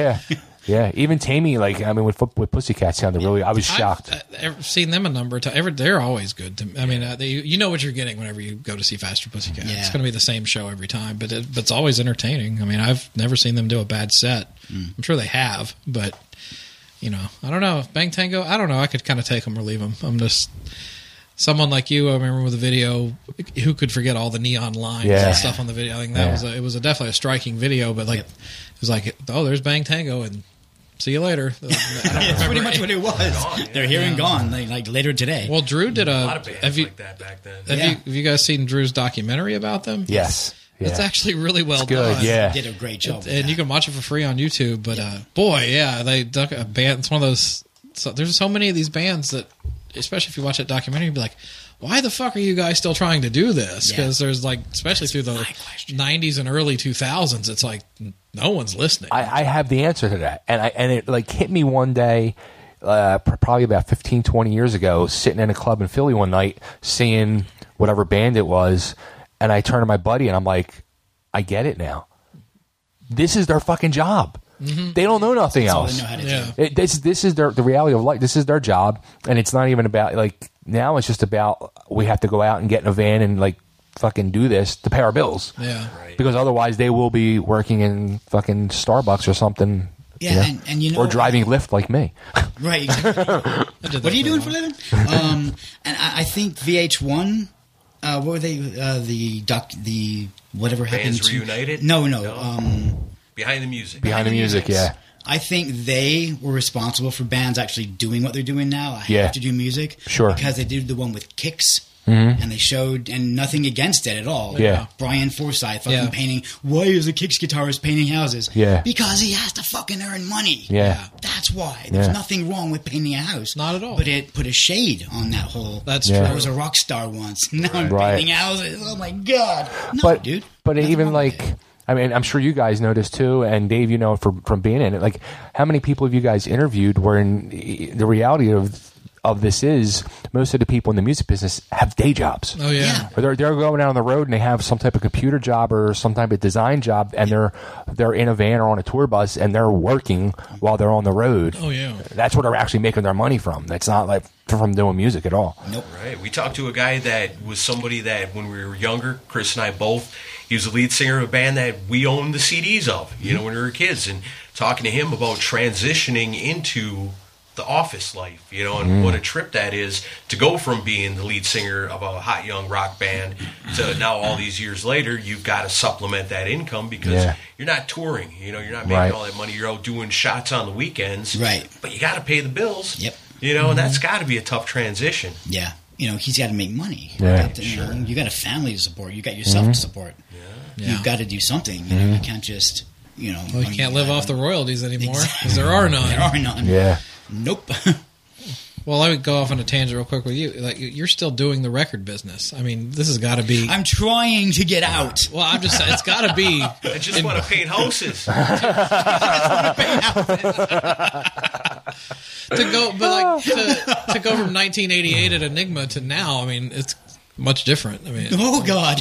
Even Tammy, with Pussycat sounded really. I was shocked. I've seen them a number of times. They're always good. You know what you're getting whenever you go to see Faster Pussycat. Yeah. It's going to be the same show every time, but it's always entertaining. I've never seen them do a bad set. I'm sure they have, but I don't know. Bang Tango, I don't know. I could kind of take them or leave them. I'm just someone like you. I remember with the video, who could forget all the neon lines and stuff on the video? I think that was definitely a striking video, but it was there's Bang Tango and see you later. That's pretty much what it was. They're here and gone, later today. Well, Drew did A lot of bands like that back then. Have you guys seen Drew's documentary about them? Yes. Yeah. It's actually really well good, done. yeah. They did a great job. And you can watch it for free on YouTube. But they dug a band. It's one of those. So, there's so many of these bands that, especially if you watch that documentary, you'd be like, why the fuck are you guys still trying to do this? Because there's especially through the 90s and early 2000s, it's no one's listening. I have the answer to that, and it hit me one day, probably about 15, 20 years ago, sitting in a club in Philly one night, seeing whatever band it was, and I turned to my buddy and I'm like, I get it now. This is their fucking job. Mm-hmm. They don't know nothing That's else. all they know how to do. This is the reality of life. This is their job, and it's not even about now. It's just about we have to go out and get in a van and fucking do this to pay our bills. Yeah, Right. Because otherwise they will be working in fucking Starbucks or something. Yeah, and or driving Lyft like me. Right. Exactly. What are you doing for a living? And I think VH1. What were they? The whatever happened Bands to Reunited? No. Behind the Music. Behind the music, yeah. I think they were responsible for bands actually doing what they're doing now. I Yeah. have to do music. Sure. Because they did the one with Kix. and they showed, and nothing against it at all. Yeah. Brian Forsyth fucking Yeah. painting. Why is a Kicks guitarist painting houses? Yeah. Because he has to fucking earn money. Yeah. That's why. There's Yeah. nothing wrong with painting a house. Not at all. But it put a shade on that whole. That's Yeah. I true. was a rock star once. Now I'm Right. painting houses. Oh my god. No, But dude. but Nothing even wrong with like, it. I mean, I'm sure you guys noticed too, and Dave, you know, from being in it, like, how many people have you guys interviewed where the reality of this is most of the people in the music business have day jobs. Oh yeah. Or they're going out on the road and they have some type of computer job or some type of design job, and they're in a van or on a tour bus and they're working while they're on the road. Oh yeah. That's where they're actually making their money from. That's not like from doing music at all. Nope. Right. We talked to a guy that was somebody that when we were younger, Chris and I both, he was the lead singer of a band that we owned the CDs of, you know, when we were kids, and talking to him about transitioning into the office life, you know, and what a trip that is to go from being the lead singer of a hot young rock band to now all these years later, you've got to supplement that income because you're not touring, you know, you're not making all that money. You're out doing shots on the weekends, Right. But you got to pay the bills, Yep. you know, and that's got to be a tough transition. Yeah. You know, he's got to make money. Yeah, You got a family to support. You got yourself to support. Yeah. You've got to do something. You know, you can't just, you know. Well, you can't live off the royalties anymore because there are none. There are none. Yeah. Nope. Well, let me go off on a tangent real quick with you. Like, you're still doing the record business. I mean, this has got to be. I'm trying to get out. Well, I'm just saying, it's got to be. I just want to paint houses. To go, but like to go from 1988 at Enigma to now, I mean, it's much different. I mean, Oh God.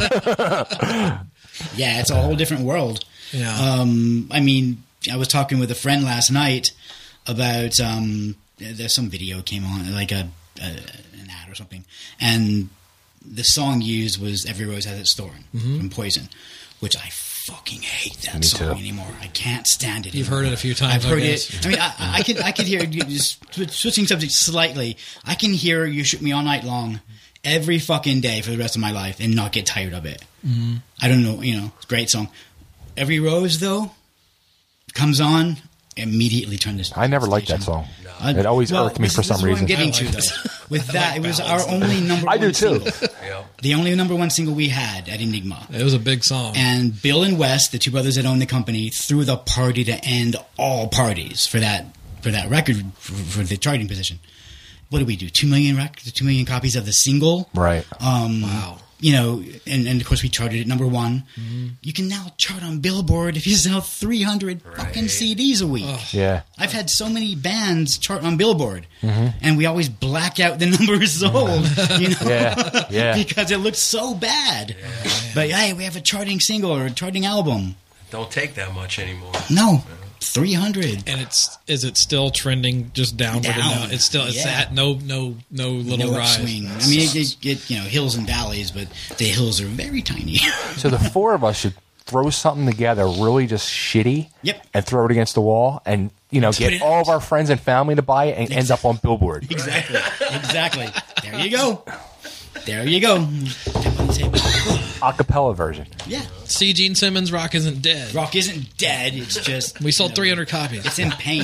Yeah, it's a whole different world. yeah, I mean, I was talking with a friend last night about there's some video came on, like an ad or something, and the song used was "Every Rose Has Its Thorn" from Poison, which I fucking hate that Me song too. anymore. I can't stand it. You've anymore. heard it a few times, I've heard I it. guess. I mean, I could hear just switching subjects slightly. I can hear "You Shook Me All Night Long" every fucking day for the rest of my life and not get tired of it. Mm-hmm. I don't know, you know, it's a great song. Every Rose though comes on, immediately turn this. I never liked that song. It always irked me for some reason. This is what I'm getting I to like though. With that, it was our only number I one do too. single. Yeah. The only number one single we had at Enigma. it was a big song. And Bill and Wes, the two brothers that owned the company, threw the party to end all parties for that record for the charting position. What did we do? 2 million records, 2 million copies of the single. Right. Wow. You know, and of course we charted at number one. You can now chart on Billboard if you sell 300 fucking CDs a week. Yeah. I've had so many bands chart on Billboard, and we always black out the numbers sold, you know, Yeah. Yeah. because it looks so bad. But hey, we have a charting single or a charting album. Don't take that much anymore. No, 300. And is it still trending just downward and Down. down? It's still it's Yeah. at no little No rise. upswing. I mean, it you know, hills and valleys, but the hills are very tiny. So the four of us should throw something together really just shitty. Yep. And throw it against the wall and, you know, Put get it all out. of our friends and family to buy it and end up on Billboard. Exactly. There you go. There you go. Acapella version. Yeah. See, Gene Simmons, Rock Isn't Dead. Rock isn't dead. It's just We sold 300 copies. It's in pain.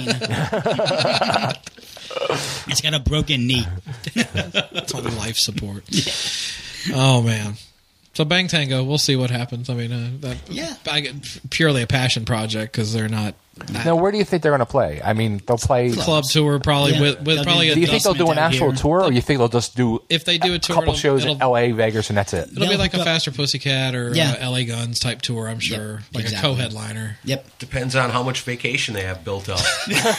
It's got a broken knee. It's on life support. Oh man. So Bang Tango, we'll see what happens. I mean, I get purely a passion project because they're not Now, where do you think they're going to play? I mean, they'll play. club tour probably Yeah. with They'll probably do- a Do you think they'll do an out actual here. tour, or you think they'll just do if they do a tour, couple shows in it'll, L.A., Vegas, and that's it? it'll be like a Faster Pussycat or Yeah. LA Guns type tour, I'm sure, like exactly. a co-headliner. Yep. Depends on how much vacation they have built up.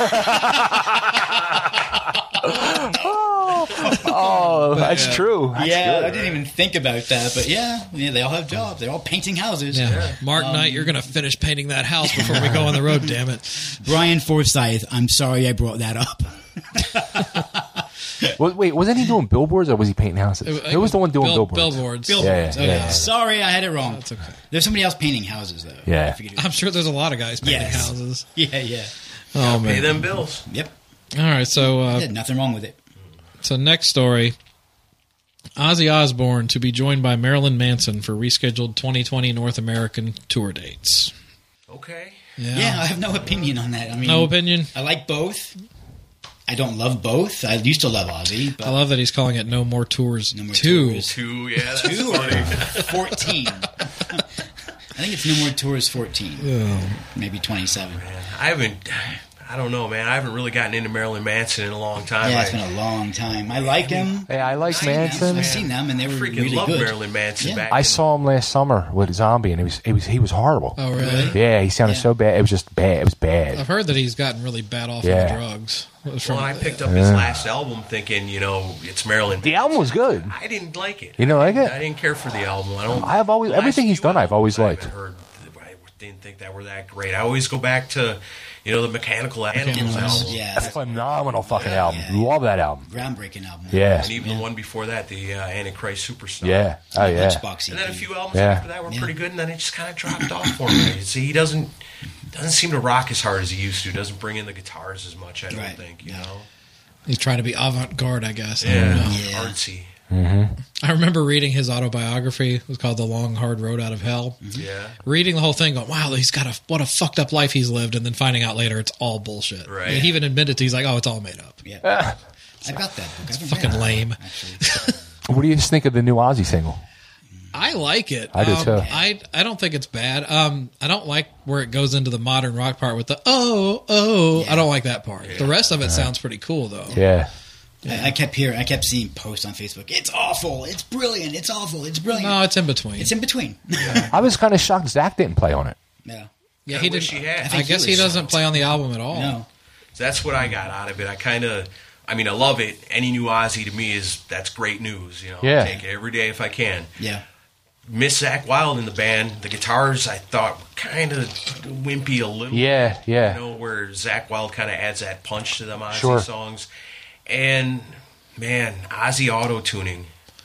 Oh, that's true. That's Yeah, good. I didn't even think about that, but yeah, they all have jobs. They're all painting houses. Yeah, Mark Knight, you're going to finish painting that house before we go on the road. Damn it! Brian Forsyth, I'm sorry I brought that up. Well, wait, wasn't he doing billboards or was he painting houses? Who was the one doing billboards? Billboards. Billboards. Yeah, Okay. yeah. Sorry, I had it wrong. That's okay. There's somebody else painting houses, though. Yeah. I figured it- I'm sure there's a lot of guys painting Yes. houses. Yeah. Oh Pay man! them bills. Yep. All right, so Yeah, nothing wrong with it. So next story, Ozzy Osbourne to be joined by Marilyn Manson for rescheduled 2020 North American tour dates. Okay. Yeah, I have no opinion on that. I mean, No opinion? I like both. I don't love both. I used to love Ozzy. But I love that he's calling it No More Tours No More 2. Tours. 2, yeah, that's 2 funny. or 14. I think it's No More Tours 14. Maybe 27. I don't know, man. I haven't really gotten into Marilyn Manson in a long time. Yeah, it's been a long time. I like him. Hey, I like Manson. I've seen them, and they were freaking really love good. Marilyn Manson Yeah. back. I saw him last summer with Zombie, and he was horrible. Oh, really? Yeah, he sounded Yeah. so bad. It was just bad. It was bad. I've heard that he's gotten really bad off Yeah. on drugs. Well, I picked up his last album thinking, it's Marilyn The album was good. I didn't like it. You didn't like it? I didn't care for the album. I've always- the last everything he's few done, I've always albums liked. I didn't think that were that great. I always go back to, the Mechanical Animals album. Yeah, That's a phenomenal fucking album. Yeah. Love that album. groundbreaking album. Yeah. And even the one before that, the Antichrist Superstar. Yeah. Oh, yeah. Lunchbox And then a EP. few albums Yeah. after that were pretty good, and then it just kind of dropped off for me. See, he doesn't seem to rock as hard as he used to. Doesn't bring in the guitars as much, I don't Right. think, Yeah. He's trying to be avant-garde, I guess. I Yeah, don't know. Yeah. artsy. I remember reading his autobiography. It was called The Long, Hard Road Out of Hell. Yeah. Reading the whole thing, going, wow, he's got what a fucked up life he's lived, and then finding out later it's all bullshit. Right. And he even admitted he's like, oh, it's all made up. Yeah. I got that book. I haven't fucking read it, lame. Actually. What do you just think of the new Ozzy single? I like it. I do, too. I don't think it's bad. I don't like where it goes into the modern rock part with the oh. Yeah. I don't like that part. The rest of it sounds pretty cool though. Yeah. I kept seeing posts on Facebook. It's awful. It's brilliant. It's awful. It's brilliant. No, it's in between. It's in between. I was kind of shocked Zach didn't play on it. Yeah. Yeah, I he wish didn't. he had. I think guess he he was doesn't shocked. play on the album at all. No. That's what I got out of it. I love it. Any new Ozzy to me that's great news. Yeah. I'll take it every day if I can. Yeah. Miss Zach Wilde in the band. The guitars I thought were kind of wimpy a little. Yeah, yeah. Where Zach Wilde kind of adds that punch to them Ozzy Sure. songs. And man, Ozzy auto tuning.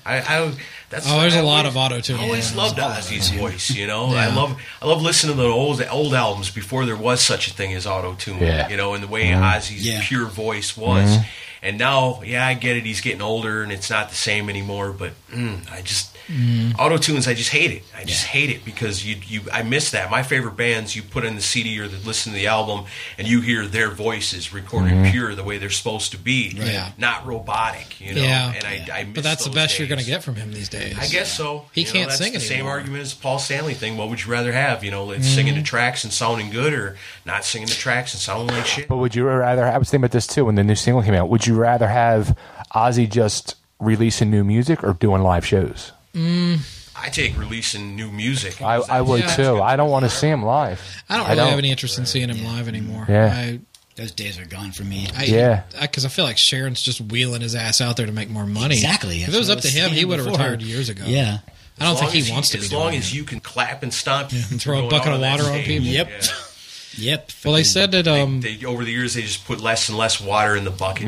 That's There's a lot of auto-tuning. I always Yeah. loved Ozzy's voice. Yeah. I love listening to the old albums before there was such a thing as auto tune. Yeah. And the way Ozzy's Yeah. pure voice was. And now, I get it. He's getting older, and it's not the same anymore. But auto tunes, I just hate it. I just hate it because I miss that. My favorite bands, you put in the CD or listen to the album, and you hear their voices recorded pure the way they're supposed to be, Yeah. not robotic. Yeah. And I miss But that's the those best you're days. going to get from him these days. I guess so. He can't that's sing the same anymore. argument as the Paul Stanley thing. What would you rather have? Singing the tracks and sounding good, or not singing the tracks and sounding like shit? But would you rather? I was thinking about this too when the new single came out. Would you rather have Ozzy just releasing new music or doing live shows? I take releasing new music. I would Yeah. too. I don't want to see him live. I don't really have any interest in seeing him live anymore. Yeah. Those days are gone for me. Because I feel like Sharon's just wheeling his ass out there to make more money. Exactly. If That's it was what up to I was him, he saying would have before. retired years ago. Yeah. I don't As think long he as wants to be As doing long it. as you can clap and stomp, and throw a going bucket out of that water on stage. people. Yep. Yeah. Yep. Well, they said that They over the years they just put less and less water in the bucket.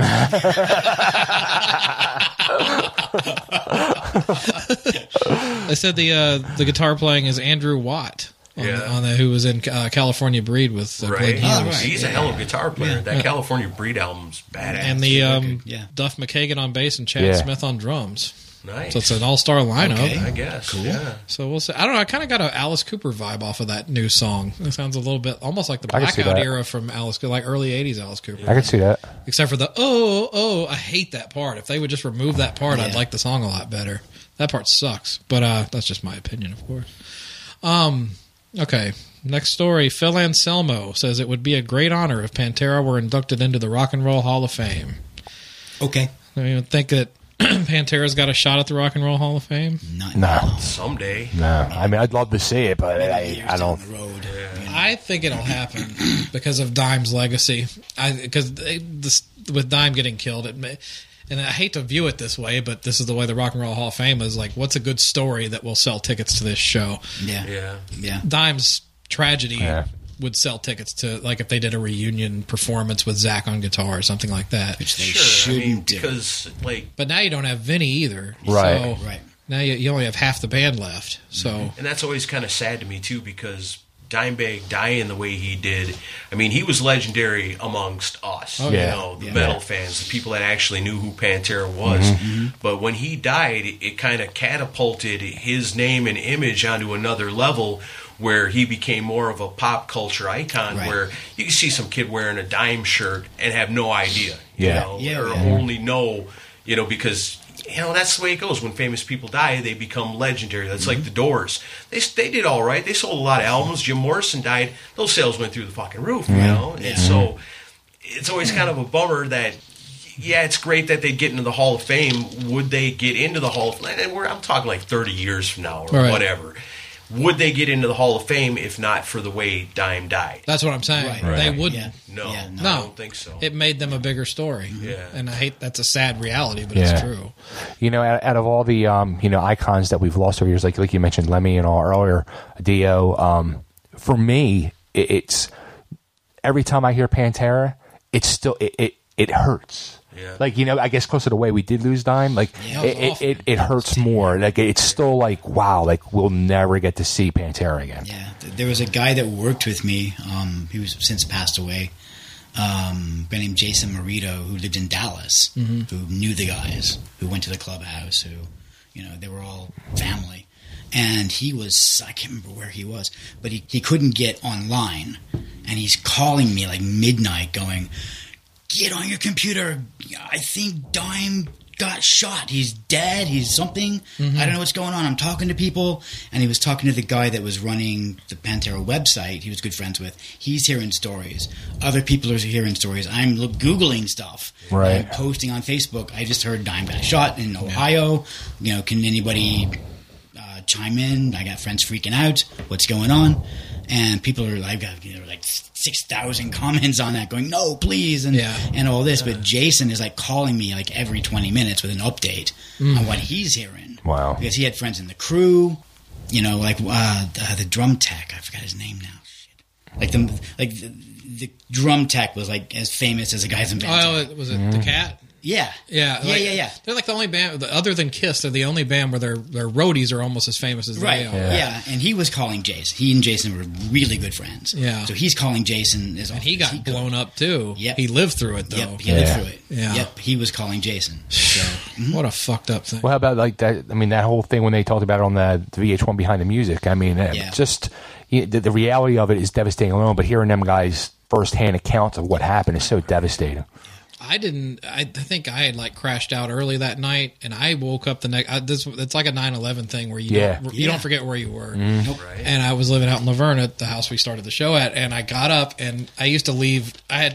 they said the guitar playing is Andrew Watt. Who was in California Breed with Glenn Right. Hughes. Oh, right. He's a hell of a guitar player. That California Breed album's badass. And the Yeah. Duff McKagan on bass and Chad Yeah. Smith on drums. nice. So it's an all-star lineup. Okay. I guess. Cool. Yeah. So we'll see. I don't know. I kind of got an Alice Cooper vibe off of that new song. It sounds a little bit almost like the I can see Blackout that. era from Alice, like early '80s Alice Cooper. I could see that. Except for the I hate that part. If they would just remove that part, I'd Yeah. like the song a lot better. That part sucks, but that's just my opinion, of course. Okay, next story. Phil Anselmo says it would be a great honor if Pantera were inducted into the Rock and Roll Hall of Fame. Okay. I mean, think that Pantera's got a shot at the Rock and Roll Hall of Fame? Not No, Someday. no. I mean, I'd love to see it, but years I down don't. the road. I think it'll happen because of Dime's legacy. Because with Dime getting killed, it may, and I hate to view it this way, but this is the way the Rock and Roll Hall of Fame is. Like, what's a good story that will sell tickets to this show? Yeah. Yeah. Yeah. Dime's tragedy Yeah. would sell tickets to, like, if they did a reunion performance with Zach on guitar or something like that. Which they Sure. I shouldn't mean, do. because like, But now you don't have Vinny either. Right. So Right. now you only have half the band left. So and that's always kind of sad to me too, because Dimebag dying the way he did. I mean, he was legendary amongst us, Oh, yeah. the metal fans, the people that actually knew who Pantera was. But when he died, it kind of catapulted his name and image onto another level, where he became more of a pop culture icon, Right. where you can see some kid wearing a Dime shirt and have no idea, Yeah. or only know, because that's the way it goes. When famous people die, they become legendary. That's like the Doors. They did all right. They sold a lot of albums. Jim Morrison died. Those sales went through the fucking roof, And so it's always kind of a bummer that, it's great that they get into the Hall of Fame. Would they get into the Hall of Fame? And I'm talking like 30 years from now or whatever. Would they get into the Hall of Fame if not for the way Dime died? That's what I'm saying. Right. They Right. wouldn't. No, Yeah, I No. don't think so. It made them a bigger story. Yeah. And I hate that's a sad reality, but Yeah. it's true. Out of all the icons that we've lost over years, like you mentioned Lemmy and all earlier, Dio. For me, it's every time I hear Pantera, it's still it hurts. Yeah. I guess closer to the way we did lose Dime, it hurts more. Like it's still like wow, like we'll never get to see Pantera again. Yeah, there was a guy that worked with me. He was since passed away. Guy named Jason Morito, who lived in Dallas, who knew the guys, who went to the clubhouse, who, they were all family. And he was, I can't remember where he was, but he couldn't get online. And he's calling me like midnight going, "Get on your computer. I think Dime got shot. He's dead. He's something. I don't know what's going on. I'm talking to people." And he was talking to the guy that was running the Pantera website he was good friends with. He's hearing stories. Other people are hearing stories. I'm Googling stuff. Right. I'm posting on Facebook. I just heard Dime got shot in Ohio. Can anybody chime in? I got friends freaking out. What's going on? And people are like, like 6,000 comments on that going, "No, please," and all this. But Jason is like calling me like every 20 minutes with an update on what he's hearing. Wow. Because he had friends in the crew, the drum tech. I forgot his name now. Shit. The drum tech was like as famous as the guys in Pantera. Oh, was it The Cat? Yeah. Yeah. Yeah. They're like the only band, other than Kiss, they're the only band where their roadies are almost as famous as Right. they are. Yeah. And he was calling Jason. He and Jason were really good friends. Yeah. So he's calling Jason as And often he as got could. blown up too. Yep. He lived through it though. Yep. He lived through it. Yeah. Yep. He was calling Jason. So What a fucked up thing. Well, how about like that? I mean, that whole thing when they talked about it on the VH1 Behind the Music. I mean, just the reality of it is devastating alone. But hearing them guys firsthand accounts of what happened is so devastating. I think I had like crashed out early that night, and I woke up the next. It's like a 9/11 thing where you don't forget where you were. Nope. Right. And I was living out in Laverne at the house we started the show at, and I got up and I used to leave.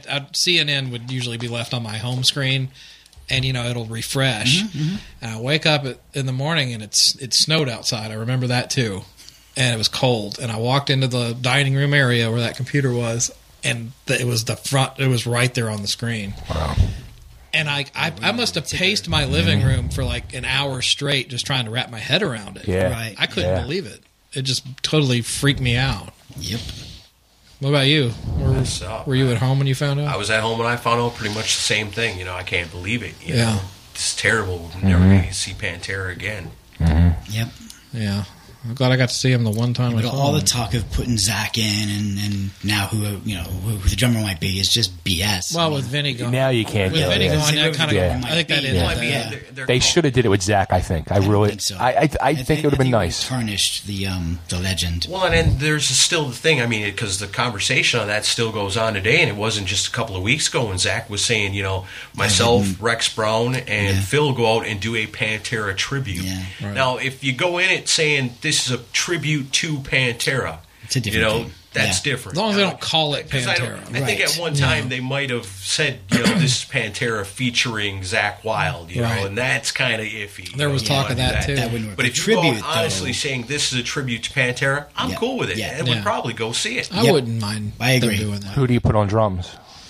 CNN would usually be left on my home screen, and it'll refresh. And I wake up in the morning and it snowed outside. I remember that too, and it was cold. And I walked into the dining room area where that computer was. And it was the front. It was right there on the screen. Wow. And I must have paced my living room for like an hour straight, just trying to wrap my head around it. Yeah. Right. I couldn't believe it. It just totally freaked me out. Yep. What about you? Messed up, Were you at home when you found out? I was at home when I found out pretty much the same thing. I can't believe it. You Yeah. know? It's terrible. We're never going to see Pantera again. Yep. Yeah. I'm glad I got to see him the one time I But saw all him. the talk of putting Zach in and now who the drummer might be is just BS. Well, with Vinny gone. Now you can't With do Vinny it. gone, that kind of. Yeah. I think that is. Yeah. Well, I mean, Yeah. they're They called- should have did it with Zach. I think. I don't really. think so. I think it would have been nice. Tarnished the legend. Well, and then there's still the thing. I mean, because the conversation on that still goes on today, and it wasn't just a couple of weeks ago when Zach was saying, myself, Rex Brown, and Yeah. Phil go out and do a Pantera tribute. Yeah. Right. Now, if you go in it saying this is a tribute to Pantera, It's a different thing. that's Yeah. different. As long as they don't call it 'Cause Pantera. I think at one time they might have said, this is Pantera featuring Zach Wild, Right. and that's kind of iffy. There was talk of that, too. That wouldn't work. But A if you go tribute, out honestly though, saying this is a tribute to Pantera, I'm Yeah. cool with it. Yeah. I Yeah. would probably go see it. I Yep. wouldn't mind. I agree. them doing that. Who do you put on drums?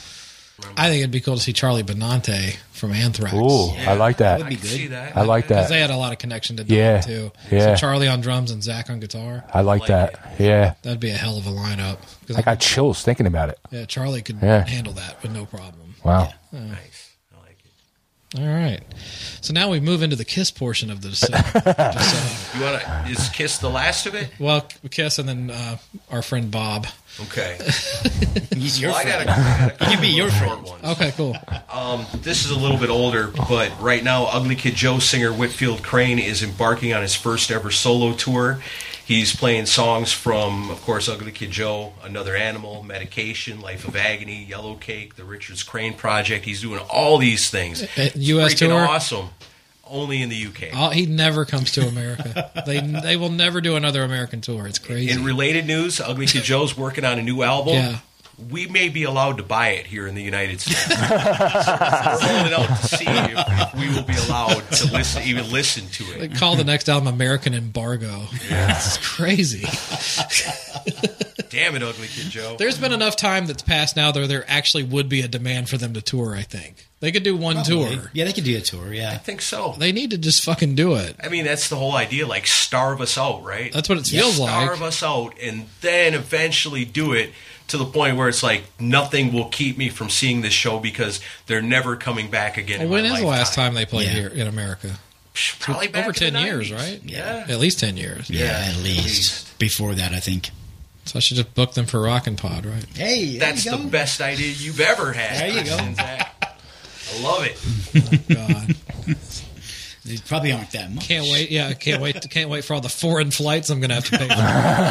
I think it'd be cool to see Charlie Benante from Anthrax. Ooh, I like that. That'd be I can good. see that. I like Because that. they had a lot of connection to Yeah. Don, too. Yeah. So Charlie on drums and Zach on guitar. I like that. Yeah. That'd be a hell of a lineup. 'Cause I got chills thinking about it. yeah, Charlie could Yeah. handle that with no problem. Wow. Nice. I like it. All right. So now we move into the Kiss portion of this. episode. You want to? Is Kiss the last of it? Well, Kiss and then our friend Bob. Okay. He's your Well, I friend. got He could be your short friend. ones. Okay, cool. This is a little bit older, but right now, Ugly Kid Joe singer Whitfield Crane is embarking on his first ever solo tour. He's playing songs from, of course, Ugly Kid Joe, Another Animal, Medication, Life of Agony, Yellow Cake, The Richards Crane Project. He's doing all these things. U.S. Freaking tour? awesome. Only in the UK. He never comes to America. They will never do another American tour. It's crazy. In related news, Ugly Kid Joe's working on a new album. Yeah. We may be allowed to buy it here in the United States. So we're holding out to see if we will be allowed to even listen to They it. call the next album American Embargo. Yeah. It's crazy. Damn it, Ugly Kid Joe. There's been enough time that's passed now that there actually would be a demand for them to tour, I think. They could do one Probably. tour. Yeah, they could do a tour, I yeah. think so. They need to just fucking do it. I mean, that's the whole idea, like starve us out, right? That's what it feels Starve like. us out and then eventually do it to the point where it's like nothing will keep me from seeing this show because they're never coming back again. Well, in when my is the last lifetime. time they played Yeah. here in America? Probably back Over in the 10 years, 90s. right? Yeah. At least 10 years. Yeah, at least. Before that, I think. So I should just book them for Rockin' Pod, right? Hey, That's the best idea you've ever had. There you go. Zach. I love it. God. They probably aren't that much. Can't wait. Yeah, can't wait for all the foreign flights I'm going to have to pay for.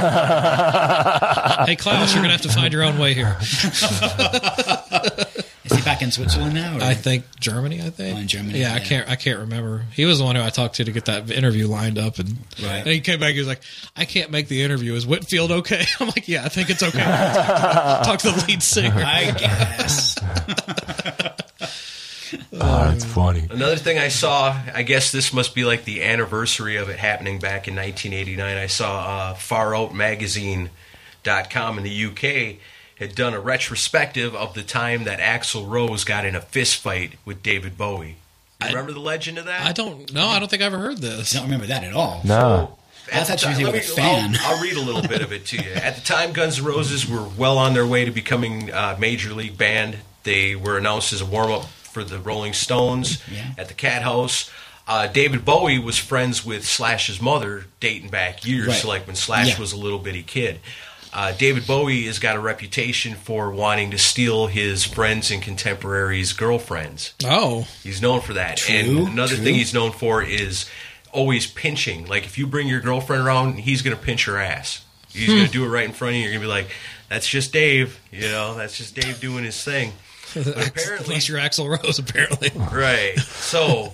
Hey, Klaus, you're going to have to find your own way here. Is he back in Switzerland now? Or? I think Germany. I think. Oh, in Germany, Yeah, yeah. I can't remember. He was the one who I talked to get that interview lined up, and, Right. and he came back. He was like, "I can't make the interview. Is Whitfield okay?" I'm like, "Yeah, I think it's okay." Talk to the lead singer. I guess. Oh, that's funny. Another thing I saw, I guess this must be like the anniversary of it happening back in 1989. I saw FarOutMagazine.com in the UK had done a retrospective of the time that Axl Rose got in a fist fight with David Bowie. You remember the legend of that? I don't know. I don't think I ever heard this. I don't remember that at all. No. I thought you were a fan. I'll read a little bit of it to you. At the time, Guns N' Roses were well on their way to becoming a major league band. They were announced as a warm-up for the Rolling Stones at the Cat House. David Bowie was friends with Slash's mother dating back years, Right. so like when Slash Yeah. was a little bitty kid. David Bowie has got a reputation for wanting to steal his friends and contemporaries' girlfriends. Oh, He's known for that. True, And another true. thing he's known for is always pinching. Like if you bring your girlfriend around, he's going to pinch her ass. He's going to do it right in front of you. You're going to be like, that's just Dave. You know, that's just Dave doing his thing. But apparently, unless you're Axl Rose, apparently. right. So,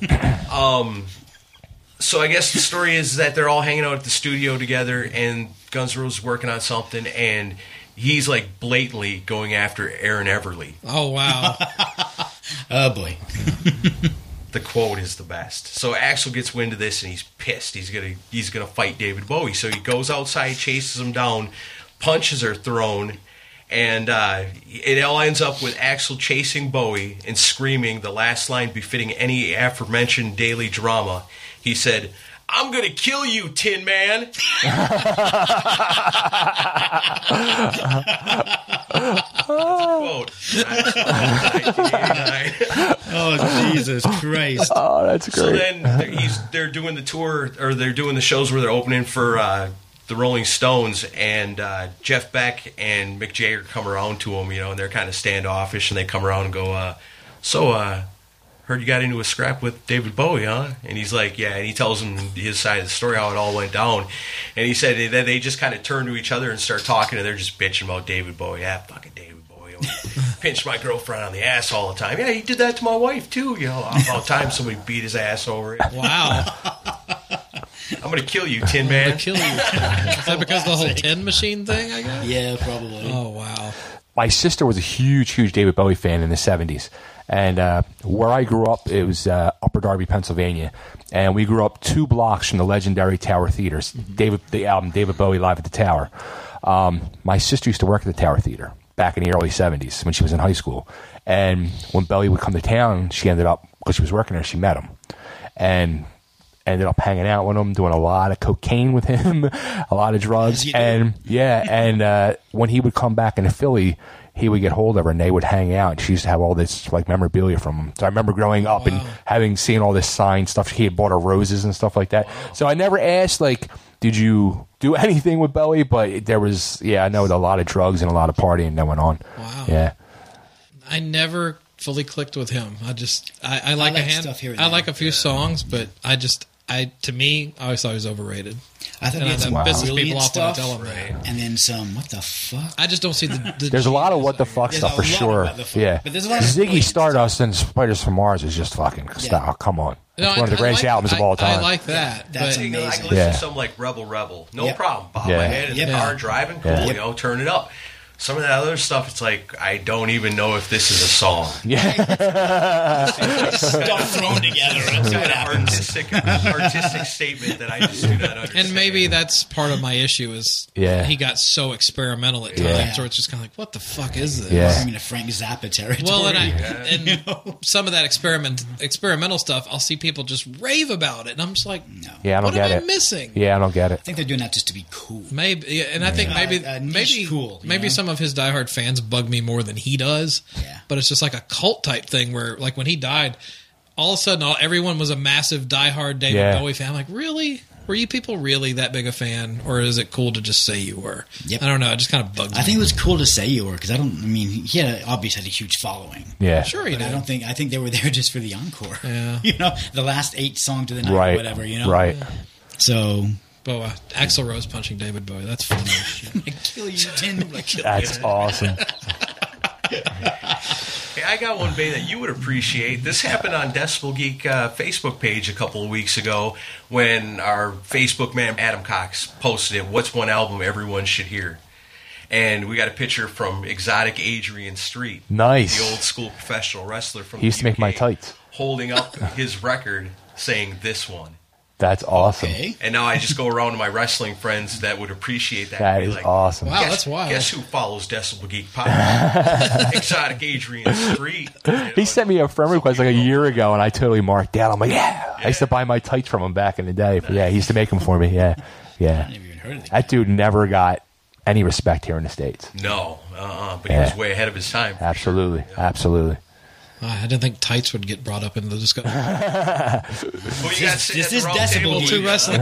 so I guess the story is that they're all hanging out at the studio together, and Guns N' Roses is working on something, and he's like blatantly going after Aaron Everly. Oh wow. Oh, boy. The quote is the best. So Axl gets wind of this and he's pissed. He's gonna fight David Bowie. So he goes outside, chases him down, punches are thrown, and it all ends up with Axl chasing Bowie and screaming the last line befitting any aforementioned daily drama. He said, "I'm gonna kill you, Tin Man." Quote. 1989. Oh, Jesus Christ. Oh, that's So great. then they're doing the tour, or they're doing the shows where they're opening for the Rolling Stones, and Jeff Beck and Mick Jagger come around to him, and they're kind of standoffish, and they come around and go, heard you got into a scrap with David Bowie, huh? And he's like, yeah, and he tells him his side of the story, how it all went down. And he said that they just kind of turn to each other and start talking, and they're just bitching about David Bowie. Yeah, fucking David Bowie. Pinch my girlfriend on the ass all the time. Yeah, he did that to my wife, too. About time somebody beat his ass over it. Wow. I'm going to kill you, Tin Man. They kill you. Is that because of the whole 10 machine thing, I guess? Yeah, probably. Oh wow. My sister was a huge David Bowie fan in the 70s. And where I grew up, it was Upper Darby, Pennsylvania. And we grew up 2 blocks from the legendary Tower Theaters. The album David Bowie Live at the Tower. My sister used to work at the Tower Theater back in the early 70s when she was in high school. And when Bowie would come to town, she ended up, because she was working there, she met him. And ended up hanging out with him, doing a lot of cocaine with him, a lot of drugs. And when he would come back into Philly, he would get hold of her and they would hang out. And she used to have all this like memorabilia from him. So I remember growing up and having seen all this signed stuff. He had bought her roses and stuff like that. So I never asked, like, did you do anything with Bowie? But there was, I know a lot of drugs and a lot of partying that went on. Wow. Yeah. I never fully clicked with him. I like a stuff here and I like there. a few songs, but to me, I always thought he was overrated. I thought And he had some pisses people brilliant off when I stuff, tell them that. and then some. What the fuck? I just don't see the There's a lot of what the fuck There's stuff a for lot of sure. what the fuck. Yeah, But there's a lot of Ziggy brilliant Stardust and Spiders from Mars is just fucking stop. Come on, No, it's one of the greatest albums of all time. I like that. That's but You know, I can amazing. listen Yeah. to something like Rebel. No Yep. problem. Bob Yeah. my head in the Yep. car driving. Cool. Yeah. You know, turn it up. Some of that other stuff, it's like, I don't even know if this is a song. Stuff thrown together. That's It's what got an happens. artistic statement that I just do not understand. And maybe that's part of my issue is he got so experimental at times, Yeah. where it's just kind of like, what the fuck is this? Yeah. I'm in a Frank Zappa territory. Well, and some of that experimental stuff, I'll see people just rave about it, and I'm just like, No. Yeah, I don't what get am it. I missing? Yeah, I don't get it. I think they're doing that just to be cool. Maybe, yeah, and I think maybe niche cool, you maybe know? some of his diehard fans bug me more than he does. Yeah. But it's just like a cult type thing where, like, when he died, all of a sudden, everyone was a massive diehard David Yeah. Bowie fan. I'm like, really? Were you people really that big a fan, or is it cool to just say you were? Yep. I don't know. It just kind of bugs me. I think it was cool to say you were because he obviously had a huge following. Yeah, Sure he But did. I think they were there just for the encore. Yeah. You know, the last 8 songs of the night right. or whatever, you know? Right. So, But Axl Rose punching David Bowie. That's funny as shit. I'm going to kill you, Tim. I'm gonna kill That's awesome. Hey, I got one, Bay, that you would appreciate. This happened on Decibel Geek Facebook page a couple of weeks ago when our Facebook man, Adam Cox, posted it, what's one album everyone should hear? And we got a picture from Exotic Adrian Street. Nice. The old school professional wrestler from He used the to make my UK, tights. holding up his record saying this one. That's awesome. Okay. And now I just go around to my wrestling friends that would appreciate that. That and be is like, awesome. Wow, that's wild. Guess who follows Decibel Geek Podcast? Exotic Adrian Street. You know, He sent me a friend request like a year ago, and I totally marked down. I'm like, yeah. I used to buy my tights from him back in the day. But yeah, he used to make them for me. Yeah, yeah. I've never even heard of it. That dude never got any respect here in the States. No, but he Yeah. was way ahead of his time. Absolutely, absolutely. I didn't think tights would get brought up into the discussion. Well, you got to sit This at the is round Decibel table. Geek. Two wrestling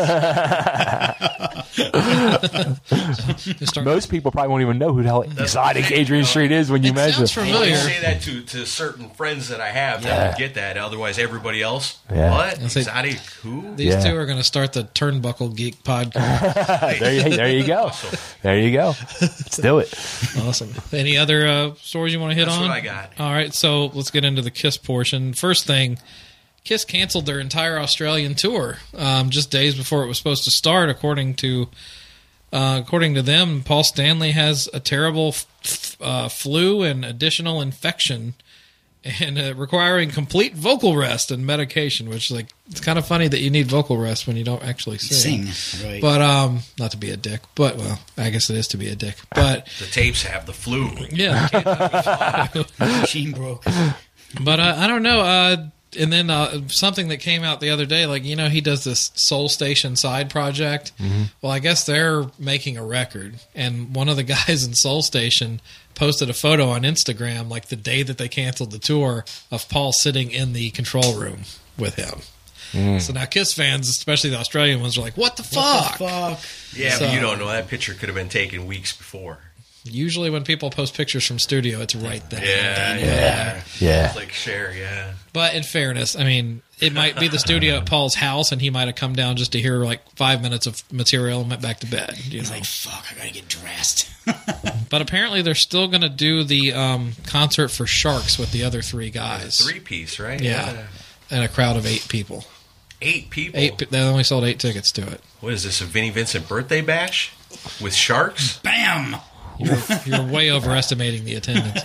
guys. Most people probably won't even know who the hell Exotic Adrian Street is when you It mention sounds it. I familiar. say that to certain friends that I have that would get that. Otherwise, everybody else, Yeah. what? say- Exotic who? These Yeah. two are going to start the Turnbuckle Geek podcast. There you go. There you go. Let's do it. Awesome. Any other stories you want to hit That's on? what I got. All right, so let's get into the Kiss portion. First thing, Kiss canceled their entire Australian tour just days before it was supposed to start. According to them, Paul Stanley has a terrible flu and additional infection, and requiring complete vocal rest and medication. Which, like, it's kind of funny that you need vocal rest when you don't actually sing. Right. But not to be a dick, but well, I guess it is to be a dick. But The tapes have the flu. yeah, Machine broke. but I don't know. And then something that came out the other day, like, you know, he does this Soul Station side project. Mm-hmm. Well, I guess they're making a record, and one of the guys in Soul Station posted a photo on Instagram, like the day that they canceled the tour, of Paul sitting in the control room with him. So now Kiss fans, especially the Australian ones, are like, "What the fuck?" Yeah, So- but you don't know. That picture could have been taken weeks before. Usually, when people post pictures from studio, it's right there. Yeah. Like share, yeah. But in fairness, I mean, it might be the studio at Paul's house, and he might have come down just to hear like 5 minutes of material and went back to bed. You He's know? like, fuck, I gotta get dressed. But apparently, they're still going to do the concert for Sharks with the other 3 guys. 3-piece, right? Yeah. And a crowd of 8 people. 8 people. They only sold 8 tickets to it. What is this, a Vinnie Vincent birthday bash with sharks? Bam! You're way overestimating the attendance.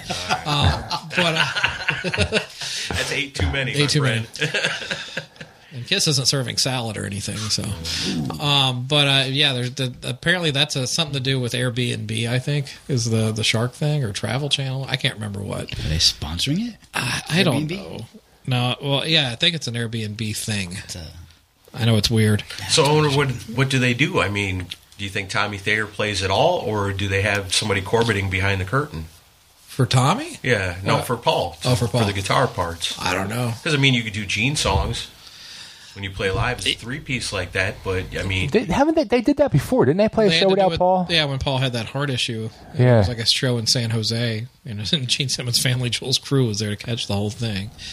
That's 8 too many. 8 my too many. friend. And Kiss isn't serving salad or anything, so. Yeah, apparently that's something to do with Airbnb. I think is the Shark thing or Travel Channel. I can't remember what. Are they sponsoring it? I don't Airbnb? know. No, well, yeah, I think it's an Airbnb thing. It's a, I know it's weird. So, I wonder what do they do? I mean, do you think Tommy Thayer plays at all, or do they have somebody corbeting behind the curtain? For Tommy? Yeah, no, for Paul. Oh, for Paul. For the guitar parts. I don't know. Because, I mean, you could do Gene songs when you play live. It's a 3-piece like that, but, I mean... They did that before, didn't they? Play a They had show to do without it- Paul? Yeah, when Paul had that heart issue. Yeah. It was like a show in San Jose. And Gene Simmons' Family Jewels crew was there to catch the whole thing.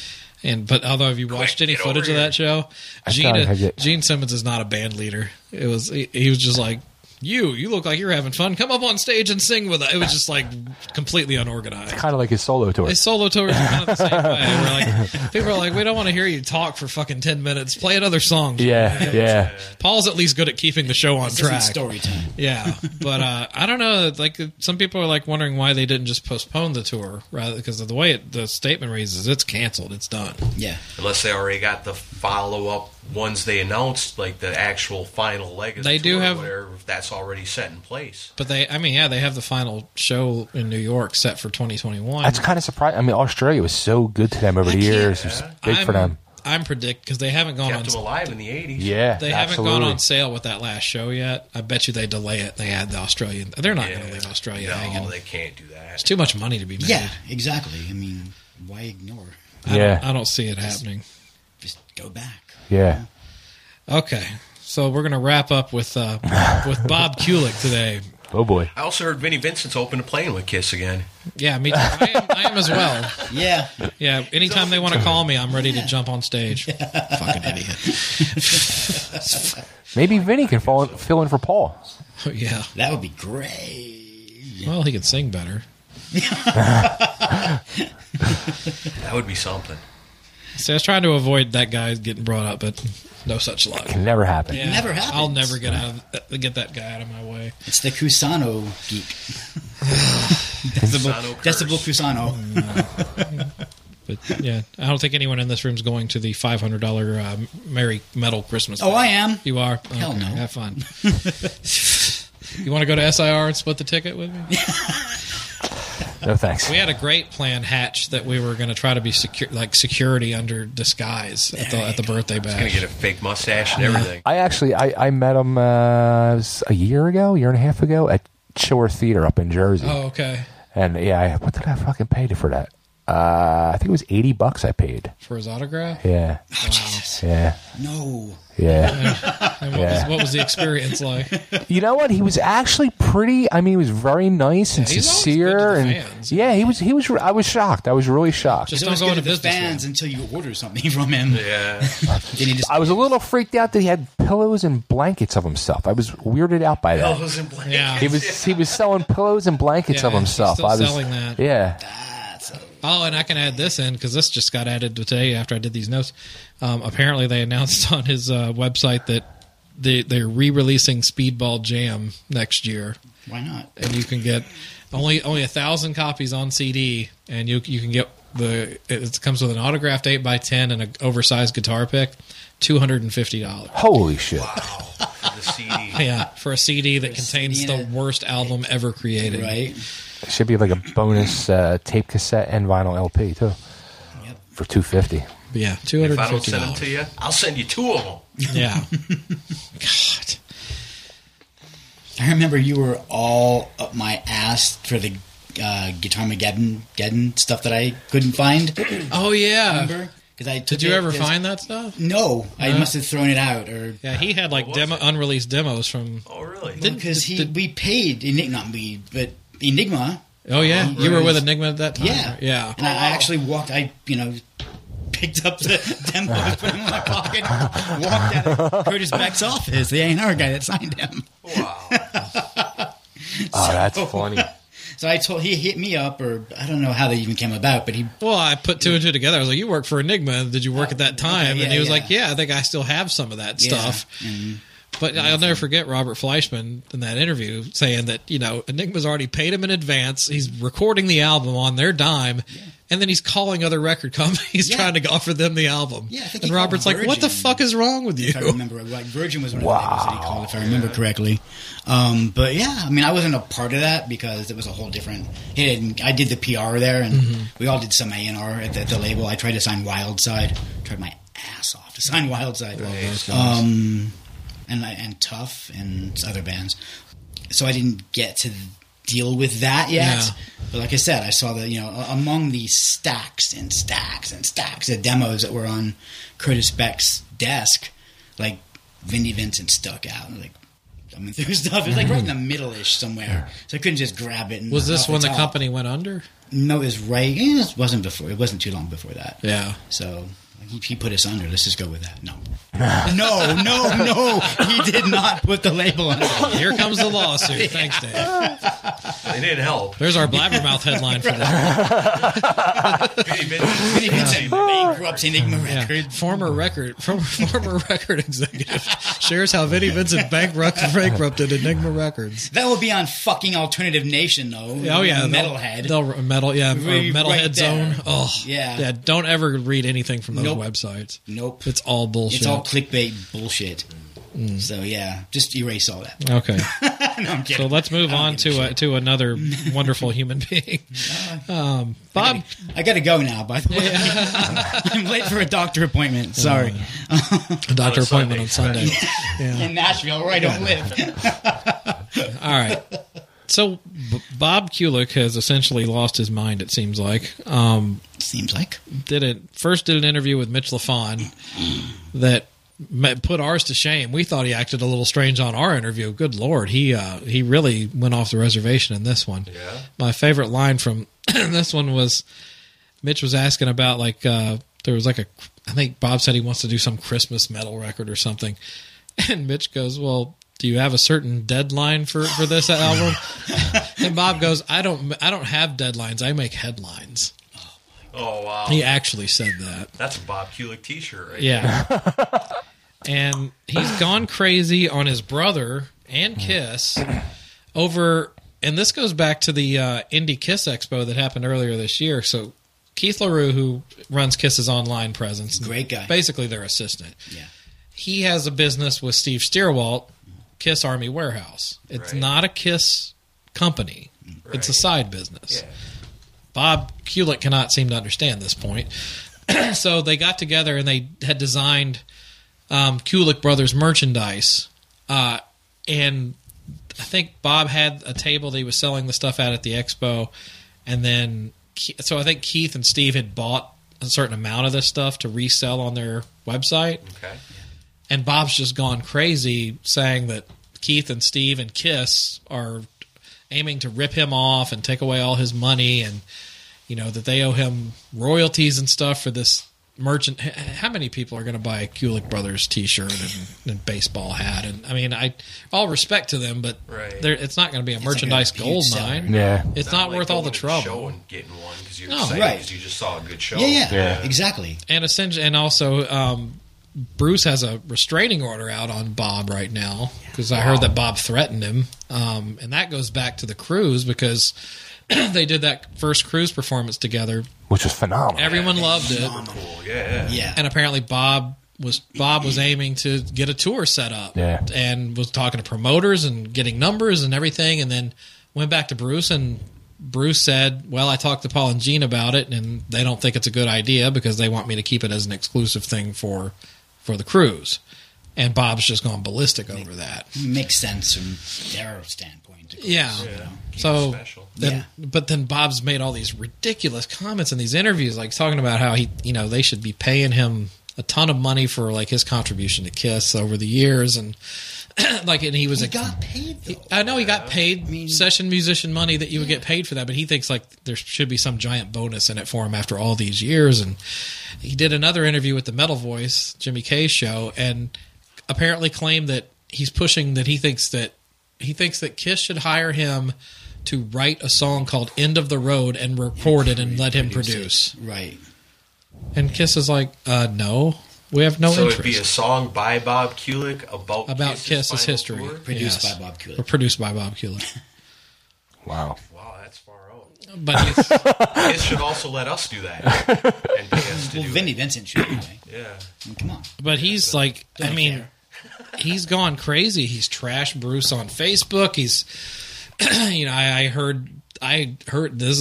But although have you watched any get footage over of that show? Gene Simmons is not a band leader. He was just like, you look like you're having fun. Come up on stage and sing with us. It was just like completely unorganized. Kind of like his solo tour. His solo tours are kind of the same way. We're like, people are like, we don't want to hear you talk for fucking 10 minutes. Play another song. Yeah. Paul's at least good at keeping the show on track. Story time. Yeah, but I don't know. Like some people are like wondering why they didn't just postpone the tour, rather because of the way the statement reads is it's canceled, it's done. Yeah, Unless they already got the follow up ones they announced, like the actual final leg of the They do tour, have- where that's already set in place. But they have the final show in New York set for 2021. That's kind of surprising. I mean, Australia was so good to them over the years. It was big for them. I'm because they haven't gone Kept them on. alive in the 80s. Yeah, They absolutely. haven't gone on sale with that last show yet. I bet you they delay it. They add the Australian. They're not going to leave Australia hanging. No, they can't do that. It's too much money to be made. yeah, exactly. I mean, why ignore? I don't see it happening. Just go back. Yeah. Okay, so we're going to wrap up with Bob Kulick today. Oh boy. I also heard Vinnie Vincent's open to playing with Kiss again. Yeah, me too. I am as well. Yeah, Yeah, anytime they want to call me, I'm ready to jump on stage. Fucking idiot. Maybe Vinny can fill in for Paul. Yeah. that would be great. Well, he can sing better. That would be something. See, I was trying to avoid that guy getting brought up, but no such luck. Can never happen. Yeah, Never happens. I'll never get that guy out of my way. It's the Cusano geek. Cusano curse. Decibel Cusano. But yeah, I don't think anyone in this room is going to the $500 Merry Metal Christmas. Oh, Day. I am. You are? Hell Okay, no. Have fun. You want to go to SIR and split the ticket with me? No thanks. We had a great plan hatch that we were going to try to be security under disguise at the birthday Gonna bash. get a fake mustache and everything. I met him a year and a half ago at Shore Theater up in Jersey. Oh, okay. And yeah, what did I fucking pay for that? I think it was $80 I paid. For his autograph? Yeah. Oh, Jesus. Yeah. No. Yeah. And Yeah. what was the experience like? You know what? He was actually pretty. I mean, he was very nice and Yeah, he's always sincere. good to the And fans. yeah, he was. I was shocked. I was really shocked. Just He's don't always go good into to the business. fans until you order something from him. Yeah. Then he just I was a little freaked out that he had pillows and blankets of himself. I was weirded out by that. Pillows and blankets. Yeah. He was selling pillows and blankets Yeah, of himself. he's still selling that. Yeah. Oh, and I can add this in because this just got added today after I did these notes. Apparently, they announced on his website that they're re-releasing Speedball Jam next year, why not? and you can get only 1,000 copies on CD, and you can get it comes with an autographed 8x10 and an oversized guitar pick, $250. Holy shit. For the CD. Yeah, for a CD that contains CD, the worst album ever created. Right? It should be like a bonus tape cassette and vinyl LP too. Yep. For $250. Yeah, If I don't send them $250. to you, I'll send you 2 of them. Yeah. God. I remember you were all up my ass for the Guitar-mageddon stuff that I couldn't find. Oh yeah. Remember? Because I Did you ever find that stuff? No, I No? must have thrown it out, or Yeah, he had like What was it? unreleased demos from. Oh, really? because we paid not we, but Enigma. Oh yeah, you were with Enigma at that time. Yeah, yeah. And I actually walked. Picked up the demos, put them in my pocket, walked out of Curtis Beck's office, the A&R guy that signed him. Wow. Oh, that's funny. So he hit me up, or I don't know how they even came about, but he. Well, I put 2 and 2 together. I was like, "You work for Enigma? Did you work at that time?" yeah, and he was yeah. like, "Yeah, I think I still have some of that stuff." and But I'll never forget Robert Fleischman in that interview saying that Enigma's already paid him in advance. He's recording the album on their dime. And then he's calling other record companies Yeah. trying to offer them the album. Yeah, I think and he Robert's called like, "What the Virgin. fuck is wrong with you?" if I remember, like Virgin was one of the labels that he called, if I remember correctly. But yeah, I mean, I wasn't a part of that because it was a whole different. I did the PR there, and we all did some A&R at the label. I tried to sign Wildside, tried my ass off to sign Wildside, and Tough and other bands. So I didn't get to deal with that yet. Yeah. But like I said, I saw that among the stacks and stacks and stacks of demos that were on Curtis Beck's desk, like Vinnie Vincent stuck out. And I mean, through stuff. It was like right in the middle-ish somewhere, so I couldn't just grab it. And Was this off when the top. company went under? No, it was right. It wasn't before. It wasn't too long before that. Yeah. So he put us under. Let's just go with that. No. No. He did not put the label on it. Here comes the lawsuit. Thanks, Dave. They didn't help. There's our blabbermouth headline for that. Vinnie Vincent bankrupts Enigma Records. Former record executive shares how Vinnie Vincent bankrupted Enigma Records. That will be on fucking Alternative Nation, though. Oh yeah, Metalhead. Metalhead right Zone. there. Oh Yeah. Don't ever read anything from those Nope. websites. Nope. It's all bullshit. It's all clickbait bullshit. So yeah, just erase all that. Okay. No, I'm kidding. So let's move on to another wonderful human being. Bob. I gotta go now, by the way. I'm late for a doctor appointment. Sorry. A doctor appointment on Sunday. In Nashville, where I don't live. All right. So Bob Kulick has essentially lost his mind, it seems like. Seems like. Did an interview with Mitch Lafon that put ours to shame. We thought he acted a little strange on our interview. Good Lord, he really went off the reservation in this one. Yeah. My favorite line from this one was Mitch was asking about there was I think Bob said he wants to do some Christmas metal record or something, and Mitch goes, "Well, do you have a certain deadline for this album?" And Bob goes, I don't have deadlines. I make headlines." Oh, wow. He actually said that. That's a Bob Kulick t-shirt right Yeah. And he's gone crazy on his brother and Kiss over, and this goes back to the Indie Kiss Expo that happened earlier this year. So Keith LaRue, who runs Kiss's online presence, Great guy. basically their assistant. Yeah. He has a business with Steve Stierwalt, Kiss Army Warehouse. It's Right. not a Kiss company. It's a Right. side business. Yeah. Bob Kulick cannot seem to understand this point. So they got together and they had designed Kulick Brothers merchandise. And I think Bob had a table that he was selling the stuff at the expo. And then, so I think Keith and Steve had bought a certain amount of this stuff to resell on their website. Okay. And Bob's just gone crazy saying that Keith and Steve and Kiss are aiming to rip him off and take away all his money, and that they owe him royalties and stuff for this merchant. How many people are going to buy a Kulick Brothers T-shirt and baseball hat? And I mean, all respect to them, but Right. it's not going to be a merchandise like a huge gold seller. mine. Yeah. It's not like worth all the going to trouble. show and getting one because you're No, excited right. because you just saw a good show. Yeah, exactly. And essentially, and also, Bruce has a restraining order out on Bob right now because I heard that Bob threatened him, and that goes back to the cruise because they did that first cruise performance together. Which was phenomenal. Everyone loved it, Cool. Yeah. Yeah. and apparently Bob was aiming to get a tour set up, Yeah. and was talking to promoters and getting numbers and everything, and then went back to Bruce and. Bruce said, well, I talked to Paul and Gene about it, and they don't think it's a good idea because they want me to keep it as an exclusive thing for the cruise. And Bob's just gone ballistic over that. Makes sense from their standpoint. Of course, Yeah. you know. So, Special. but then Bob's made all these ridiculous comments in these interviews, like talking about how they should be paying him a ton of money for like his contribution to Kiss over the years, and and he was He got paid, though. I know he got paid session musician money that you would get paid for that, but he thinks like there should be some giant bonus in it for him after all these years. And he did another interview with the Metal Voice, Jimmy K's show, and apparently claimed that he's pushing that he thinks that Kiss should hire him to write a song called "End of the Road" and record it and let him produce. Right. And Kiss is like, no, we have no So interest. it'd be a song by Bob Kulick about Kiss's final history. tour? Produced Yes. by Bob Kulick. Or produced by Bob Kulick. Wow. Wow, that's far out. But he's, Kiss should also let us do that and pay us to Well, do Vinnie it. Vincent should anyway. Yeah. I mean, come on. but he's like, I Don't mean, care. he's gone crazy. He's trashed Bruce on Facebook. He's, I heard this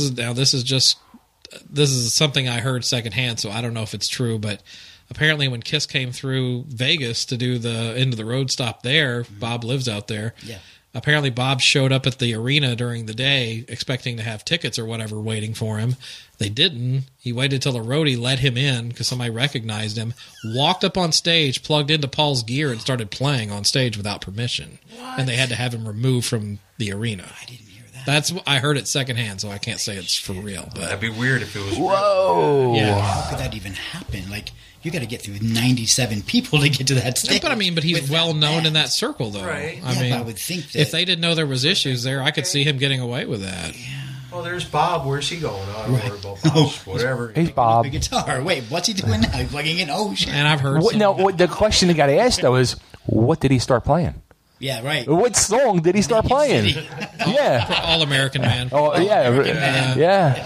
is something I heard secondhand, so I don't know if it's true, but apparently when Kiss came through Vegas to do the End of the Road stop there, Bob lives out there. Yeah. Apparently Bob showed up at the arena during the day expecting to have tickets or whatever waiting for him. They didn't. He waited till the roadie let him in because somebody recognized him, walked up on stage, plugged into Paul's gear, and started playing on stage without permission. And they had to have him removed from the arena. I didn't hear that. I heard it secondhand, so I can't say it's for real. But That'd be weird if it was. Whoa. yeah. How could that even happen? Like, you got to get through 97 people to get to that stage. But I mean, he's with well known band. in that circle, though. Right. I Yeah, mean, but I would think that- if they didn't know there was issues there, I could see him getting away with that. Oh, there's Bob. Where's he going? I don't worry about Bob. Whatever. Hey, Bob. The guitar. Wait, what's he doing now? He's plugging in. Oh shit. And I've heard. What, some- now, the question you got to ask, though, is what did he start playing? Yeah, right. What song did he start playing? City. Yeah. All American Man. Oh, yeah. Man.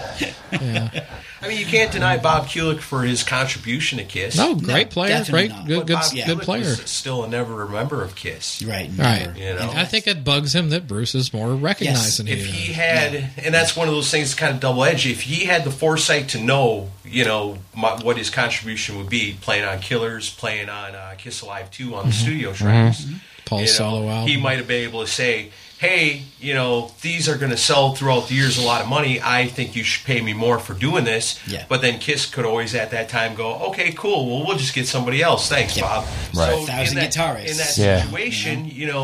Yeah. I mean, you can't deny Bob Kulick for his contribution to Kiss. No, great No, player, definitely great, not. good, But good, Bob good Kulick player. was still a never member of Kiss. Right. Right. never. You know? I think it bugs him that Bruce is more recognized than he If is. he had, and that's one of those things that's kind of double edged. If he had the foresight to know, what his contribution would be, playing on Killers, playing on Kiss Alive 2 on the studio tracks, Paul's solo album. he might have been able to say, "Hey, these are going to sell throughout the years a lot of money. I think you should pay me more for doing this." Yeah. But then Kiss could always at that time go, "Okay, cool. Well, we'll just get somebody else. Thanks, Yeah. Bob." Right. So 1,000 guitarists. in that Yeah. situation,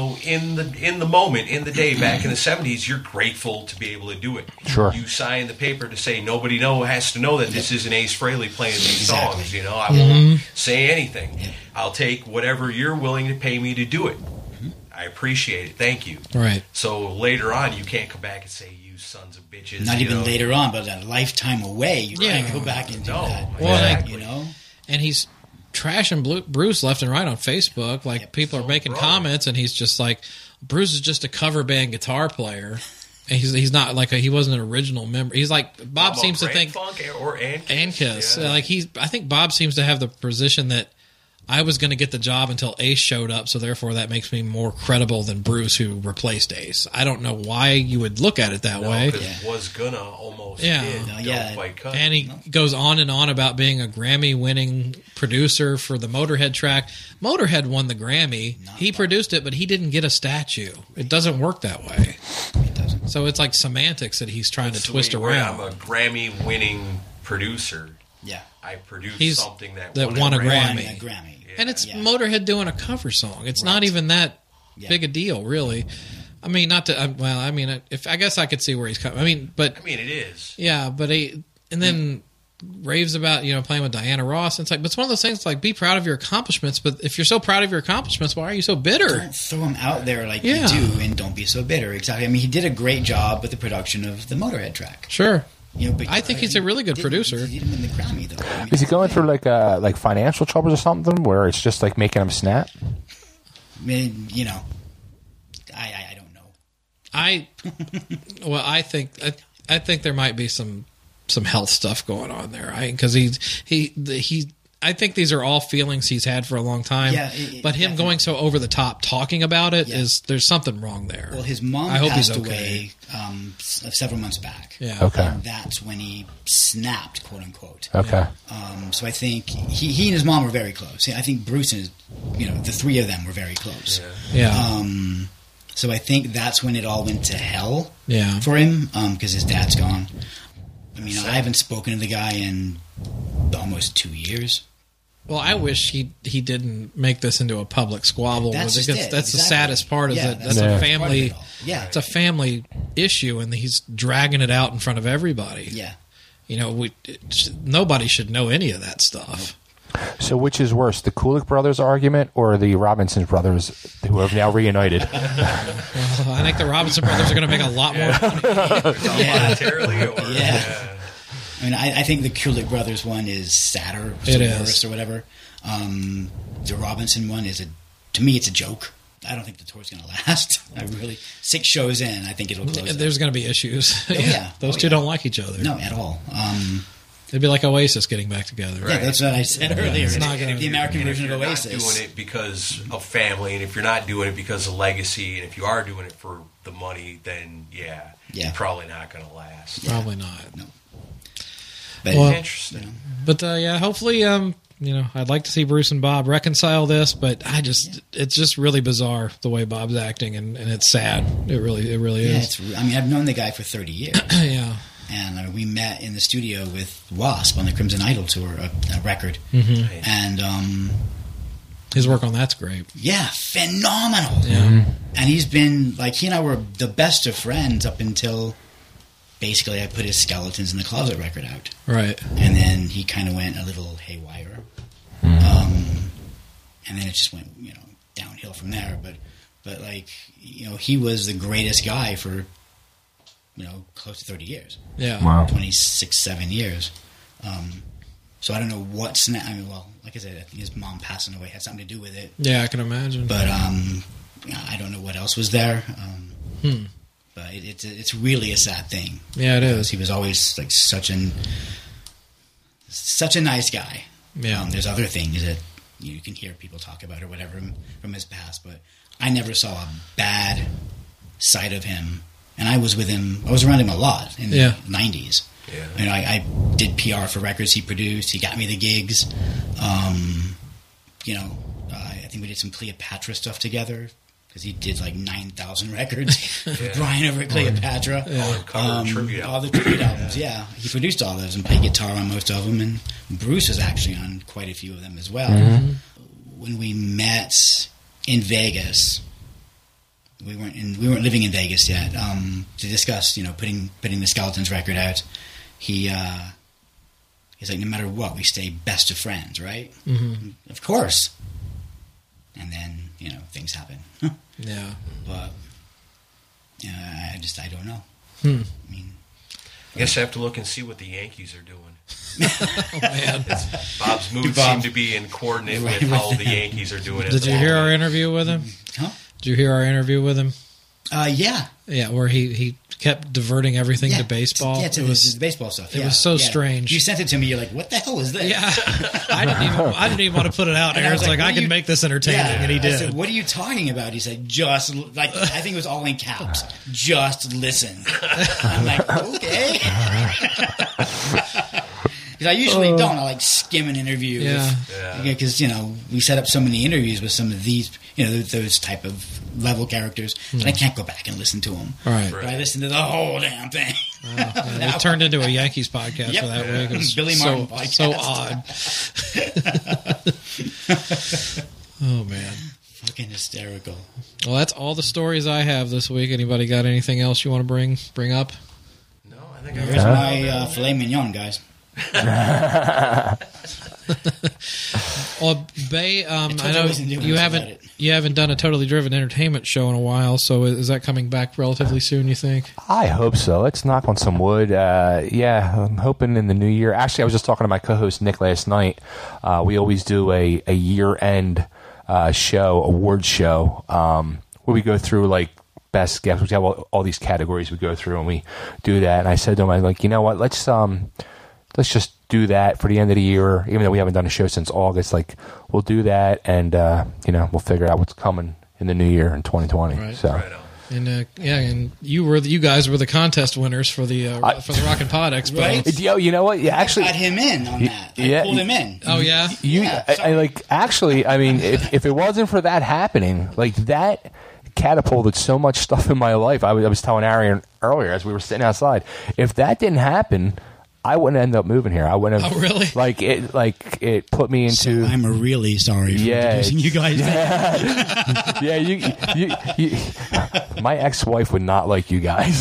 in the moment, in the day, back in the 70s, you're grateful to be able to do it. Sure. You sign the paper to say nobody has to know that this isn't Ace Frehley playing these Exactly. songs. I won't say anything. I'll take whatever you're willing to pay me to do it. I appreciate it. Thank you. Right. So later on, you can't come back and say, "You sons of bitches." Not even later on, but a lifetime away, you Yeah. can't go back and do No. that. Well, exactly. You know? And he's trashing Bruce left and right on Facebook. Like, people are So making wrong. comments, and he's just like, Bruce is just a cover band guitar player. And he's not like he wasn't an original member. He's like, Bob About seems to Grand think, Funk and and Kiss. Yeah. I think Bob seems to have the position that I was going to get the job until Ace showed up, so therefore that makes me more credible than Bruce, who replaced Ace. I don't know why you would look at it that way. Because was gonna almost Yeah. did. No, Don't yeah. quite cut. And he goes on and on about being a Grammy-winning producer for the Motorhead track. Motorhead won the Grammy. He produced it, but he didn't get a statue. It doesn't work that way. It doesn't. So it's like semantics that he's trying to So twist wait, wait, around. I'm a Grammy-winning producer. Yeah. I produced He's- something that won a Grammy. Won a Grammy. And it's Yeah. Motorhead doing a cover song. It's not even that big a deal, really. I mean, not to. Well, I mean, I guess I could see where he's coming. I mean, but I mean, it is. yeah, but and then raves about playing with Diana Ross. And it's like, but it's one of those things. Like, be proud of your accomplishments. But if you're so proud of your accomplishments, why are you so bitter? Don't throw him out there like Yeah. you do, and don't be so bitter. Exactly. I mean, he did a great job with the production of the Motorhead track. Sure. But I think he's a really good producer. He didn't win the Grammy though. I mean, Is he going through like financial troubles or something where it's just like making him snap? I mean, I don't know. I think there might be some health stuff going on there. Because I think these are all feelings he's had for a long time. Yeah, but him definitely. going so over the top talking about it Yeah. there's something wrong there. Well, his mom I hope he's passed okay. away several months back. Yeah. Okay. And that's when he snapped, quote unquote. Okay. So I think he and his mom were very close. I think Bruce and the three of them were very close. Yeah. So I think that's when it all went to hell Yeah. for him because his dad's gone. I mean, I haven't spoken to the guy in almost 2 years. Well, I wish he didn't make this into a public squabble. That's because just it, that's the exactly. saddest part. Is Yeah, that that's that's a part of family. it all. Yeah. It's a family issue, and he's dragging it out in front of everybody. Yeah. Nobody should know any of that stuff. So which is worse, the Kulick brothers argument or the Robinson brothers who have now reunited? I think the Robinson brothers are going to make a lot more money. Monetarily or Yeah. I mean, I think the Kulick Brothers one is sadder, It is. worse, or whatever. The Robinson one to me, it's a joke. I don't think the tour's going to last. 6 shows in, I think it'll close. There's going to be issues. yeah. Those Oh, two yeah. don't like each other. No, at all. It'd be like Oasis getting back together. Yeah, that's what I said earlier. it's not gonna- the American And if version you're of not Oasis. doing it because of family, and if you're not doing it because of legacy, and if you are doing it for the money, then Yeah. you're probably not going to last. Probably not. No. But Well- Interesting. But hopefully, I'd like to see Bruce and Bob reconcile this. But it's just really bizarre the way Bob's acting, and it's sad. It really yeah, is. I've known the guy for 30 years. Yeah. And we met in the studio with Wasp on the Crimson Idol tour, a record. Mm-hmm. And His work on that's great. Yeah, phenomenal. Yeah. And he's been, like, he and I were the best of friends up until basically I put his Skeletons in the Closet record out. Right. And then he kind of went a little haywire. And then it just went, downhill from there. But like, he was the greatest guy for, close to 30 years. Yeah. Wow. 26, 7 years. So I don't know what's now. I mean, well, like I said, I think his mom passing away had something to do with it. Yeah, I can imagine. But I don't know what else was there. But it's really a sad thing. Yeah, it is. He was always like such a nice guy. Yeah. There's other things that you can hear people talk about or whatever from his past, but I never saw a bad side of him. And I was with him. I was around him a lot in the 90s. Yeah. I did PR for records he produced. He got me the gigs. I think we did some Cleopatra stuff together because he did like 9,000 records for Brian over at Cleopatra. All the tribute albums, yeah. He produced all those and played guitar on most of them. And Bruce was actually on quite a few of them as well. Mm-hmm. When we met in Vegas, we weren't living in Vegas yet, to discuss, putting the Skeletons record out. He's like, no matter what, we stay best of friends, right? Mm-hmm. Of course. And then, things happen. Yeah. But I don't know. I guess I have to look and see what the Yankees are doing. Oh, man. Bob's mood seemed to be in coordinate with how the Yankees are doing it. Did you hear our interview with him? Huh? Did you hear our interview with him? Yeah. Yeah, where he kept diverting everything to baseball. Yeah, it was baseball stuff. It was so strange. You sent it to me. You're like, what the hell is this? Yeah. I didn't even want to put it out. Aaron's like, I can make this entertaining, and he did. I said, what are you talking about? He said, just, like, I think it was all in caps. Just listen. I'm like, okay. Because I usually don't. I like skim an interview. Because, we set up so many interviews with some of these, those type of level characters that I can't go back and listen to them. Right. But I listened to the whole damn thing. It turned into a Yankees podcast for that week. It was Billy Martin podcast. So odd. Oh, man. Fucking hysterical. Well, that's all the stories I have this week. Anybody got anything else you want to bring up? No, I think Here's my filet mignon, guys. Well, Bay, I know you haven't done a Totally Driven Entertainment show in a while, so is that coming back relatively soon, you think? I hope so. Let's knock on some wood. I'm hoping in the new year. Actually, I was just talking to my co-host Nick last night. We always do a year-end award show, where we go through like best guests. We have all these categories we go through, and we do that. And I said to him, I'm like, you know what? Let's just do that for the end of the year, even though we haven't done a show since August. Like, we'll do that, and we'll figure out what's coming in the new year in 2020. Right. So, and and you guys were the contest winners for the Rockin' Pod Expo. Right? You know what? Yeah, actually, I got him in on that. I pulled him in. Oh yeah. I mean, if it wasn't for that happening, like that catapulted so much stuff in my life. I was telling Arian earlier as we were sitting outside. If that didn't happen, I wouldn't end up moving here. I wouldn't have. Oh, really? It put me into. So I'm really sorry for introducing you guys. You my ex-wife would not like you guys.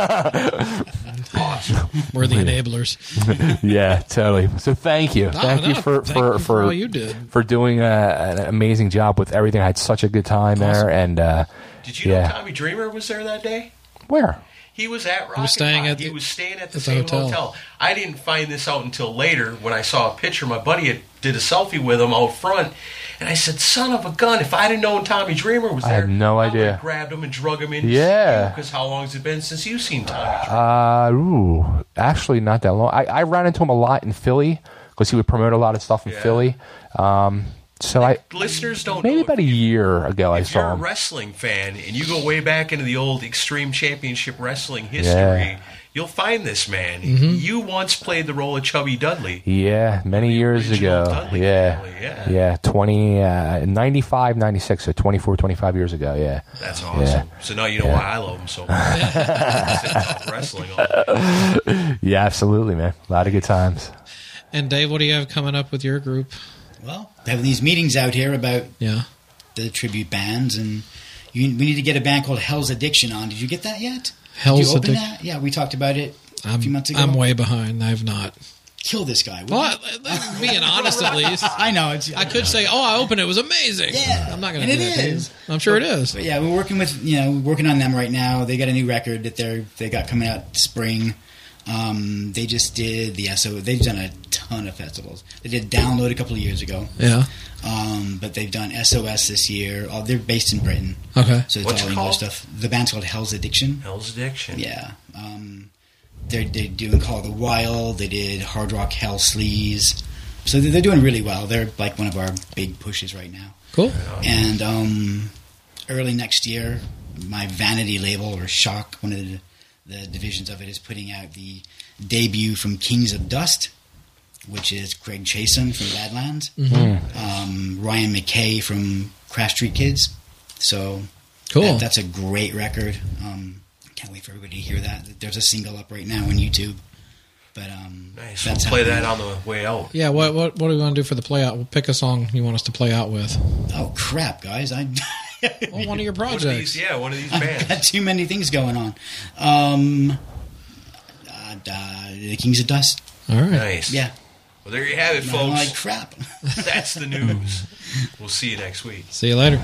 We're the enablers. Yeah, totally. So thank you. Thank you for all you did. For doing an amazing job with everything. I had such a good time there. And did you know Tommy Dreamer was there that day? Where? He was at Rocket He was staying at the same hotel. I didn't find this out until later when I saw a picture. My buddy did a selfie with him out front, and I said, "Son of a gun! If I'd have known Tommy Dreamer was there, I had no idea. I would have grabbed him and drug him in." Yeah. Because how long has it been since you've seen Tommy Dreamer? Actually, not that long. I ran into him a lot in Philly because he would promote a lot of stuff in Philly. So listeners don't maybe know about a year ago I saw him. If you're a wrestling fan and you go way back into the old Extreme Championship Wrestling history, you'll find this man. Mm-hmm. You once played the role of Chubby Dudley. Yeah, many years ago. Dudley family, yeah. 95, 96, so 24, 25 years ago, yeah. That's awesome. Yeah. So now you know why I love him so much. Wrestling all day. Yeah, absolutely, man. A lot of good times. And Dave, what do you have coming up with your group? Well, they have these meetings out here about Yeah. the tribute bands, and we need to get a band called Hell's Addiction on. Did you get that yet? Hell's Did you open Addiction? that? Yeah, we talked about it a few months ago. I'm way behind. I have not. Kill this guy. Well, being honest, at least. I know. I could say, "Oh, I opened it. It was amazing." Yeah. I'm not going to And do it that. is. I'm sure it is. But yeah, we're working on them right now. They got a new record that they got coming out spring. They just did they've done a ton of festivals. They did Download a couple of years ago. Yeah. But they've done SOS this year. Oh, they're based in Britain. Okay. So it's What's all it English called? stuff. The band's called Hell's Addiction. Hell's Addiction. Yeah. They're doing Call of the Wild. They did Hard Rock Hell Sleaze. So they're doing really well. They're like one of our big pushes right now. Cool. And early next year, my Vanity label, or Shock, one of the divisions of it, is putting out the debut from Kings of Dust, which is Greg Chasen from Badlands, Ryan McKay from Crash Street Kids. So Cool. that's a great record. Can't wait for everybody to hear that. There's a single up right now on YouTube. But Nice. that's We'll play happening. that on the way out. Yeah. What do we want to do for the play out? We'll pick a song you want us to play out with. Oh crap, guys! I Well, one of your One of projects. these, one of these got bands. too many things going on. The Kings of Dust. All right. Nice. Yeah. Well, there you have it, I'm folks. like crap. That's the news. We'll see you next week. See you later.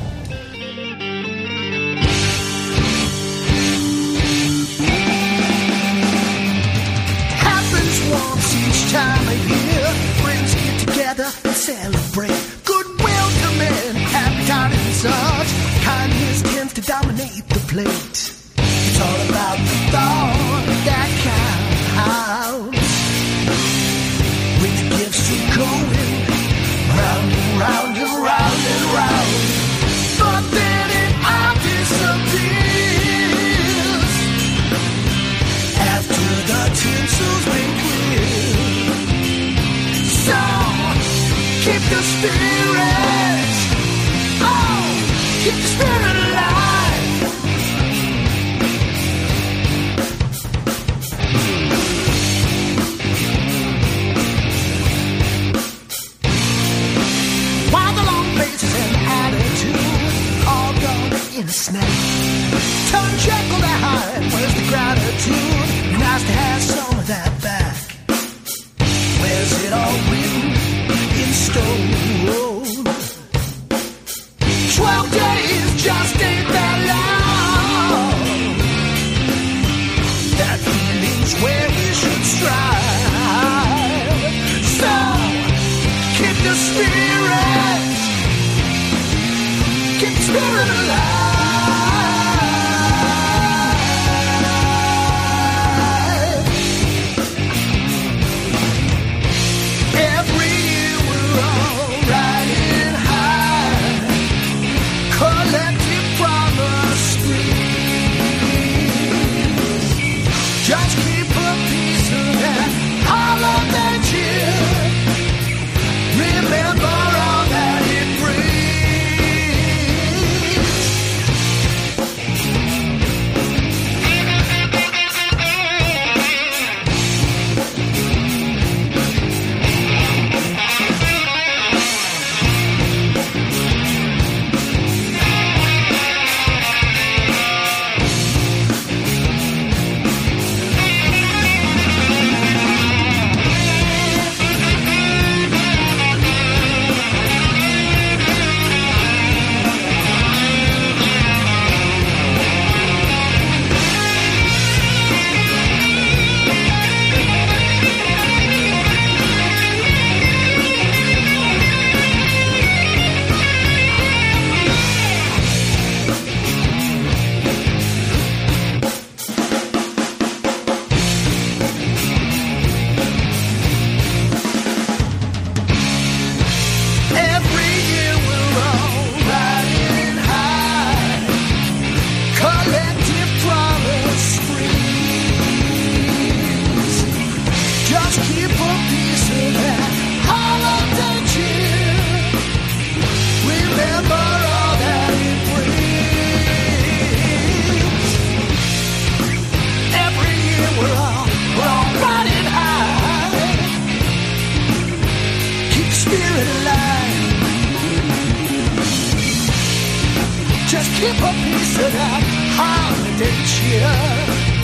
Happens once each time a year. Friends get together and celebrate. Goodwill to men, happy times and such. Kindness tends to dominate the plate. It's all about the thought that counts. When the gifts are going round and round and round and round. But then it all disappears after the tinsel's been cleared. So keep the spirit, keep the spirit alive. While the long faces and attitude all gone in a snap. Turn Jekyll to Hyde, where's the gratitude? Nice to have some of that back. Where's it all written in stone? 12 days just ain't that long. That feeling's where we should strive. So keep the spirit, keep the spirit alive. Every year we're all riding high, collective promise free. Just keep a piece of that all of that year. Remember all that it brings. keep a piece of that holiday cheer.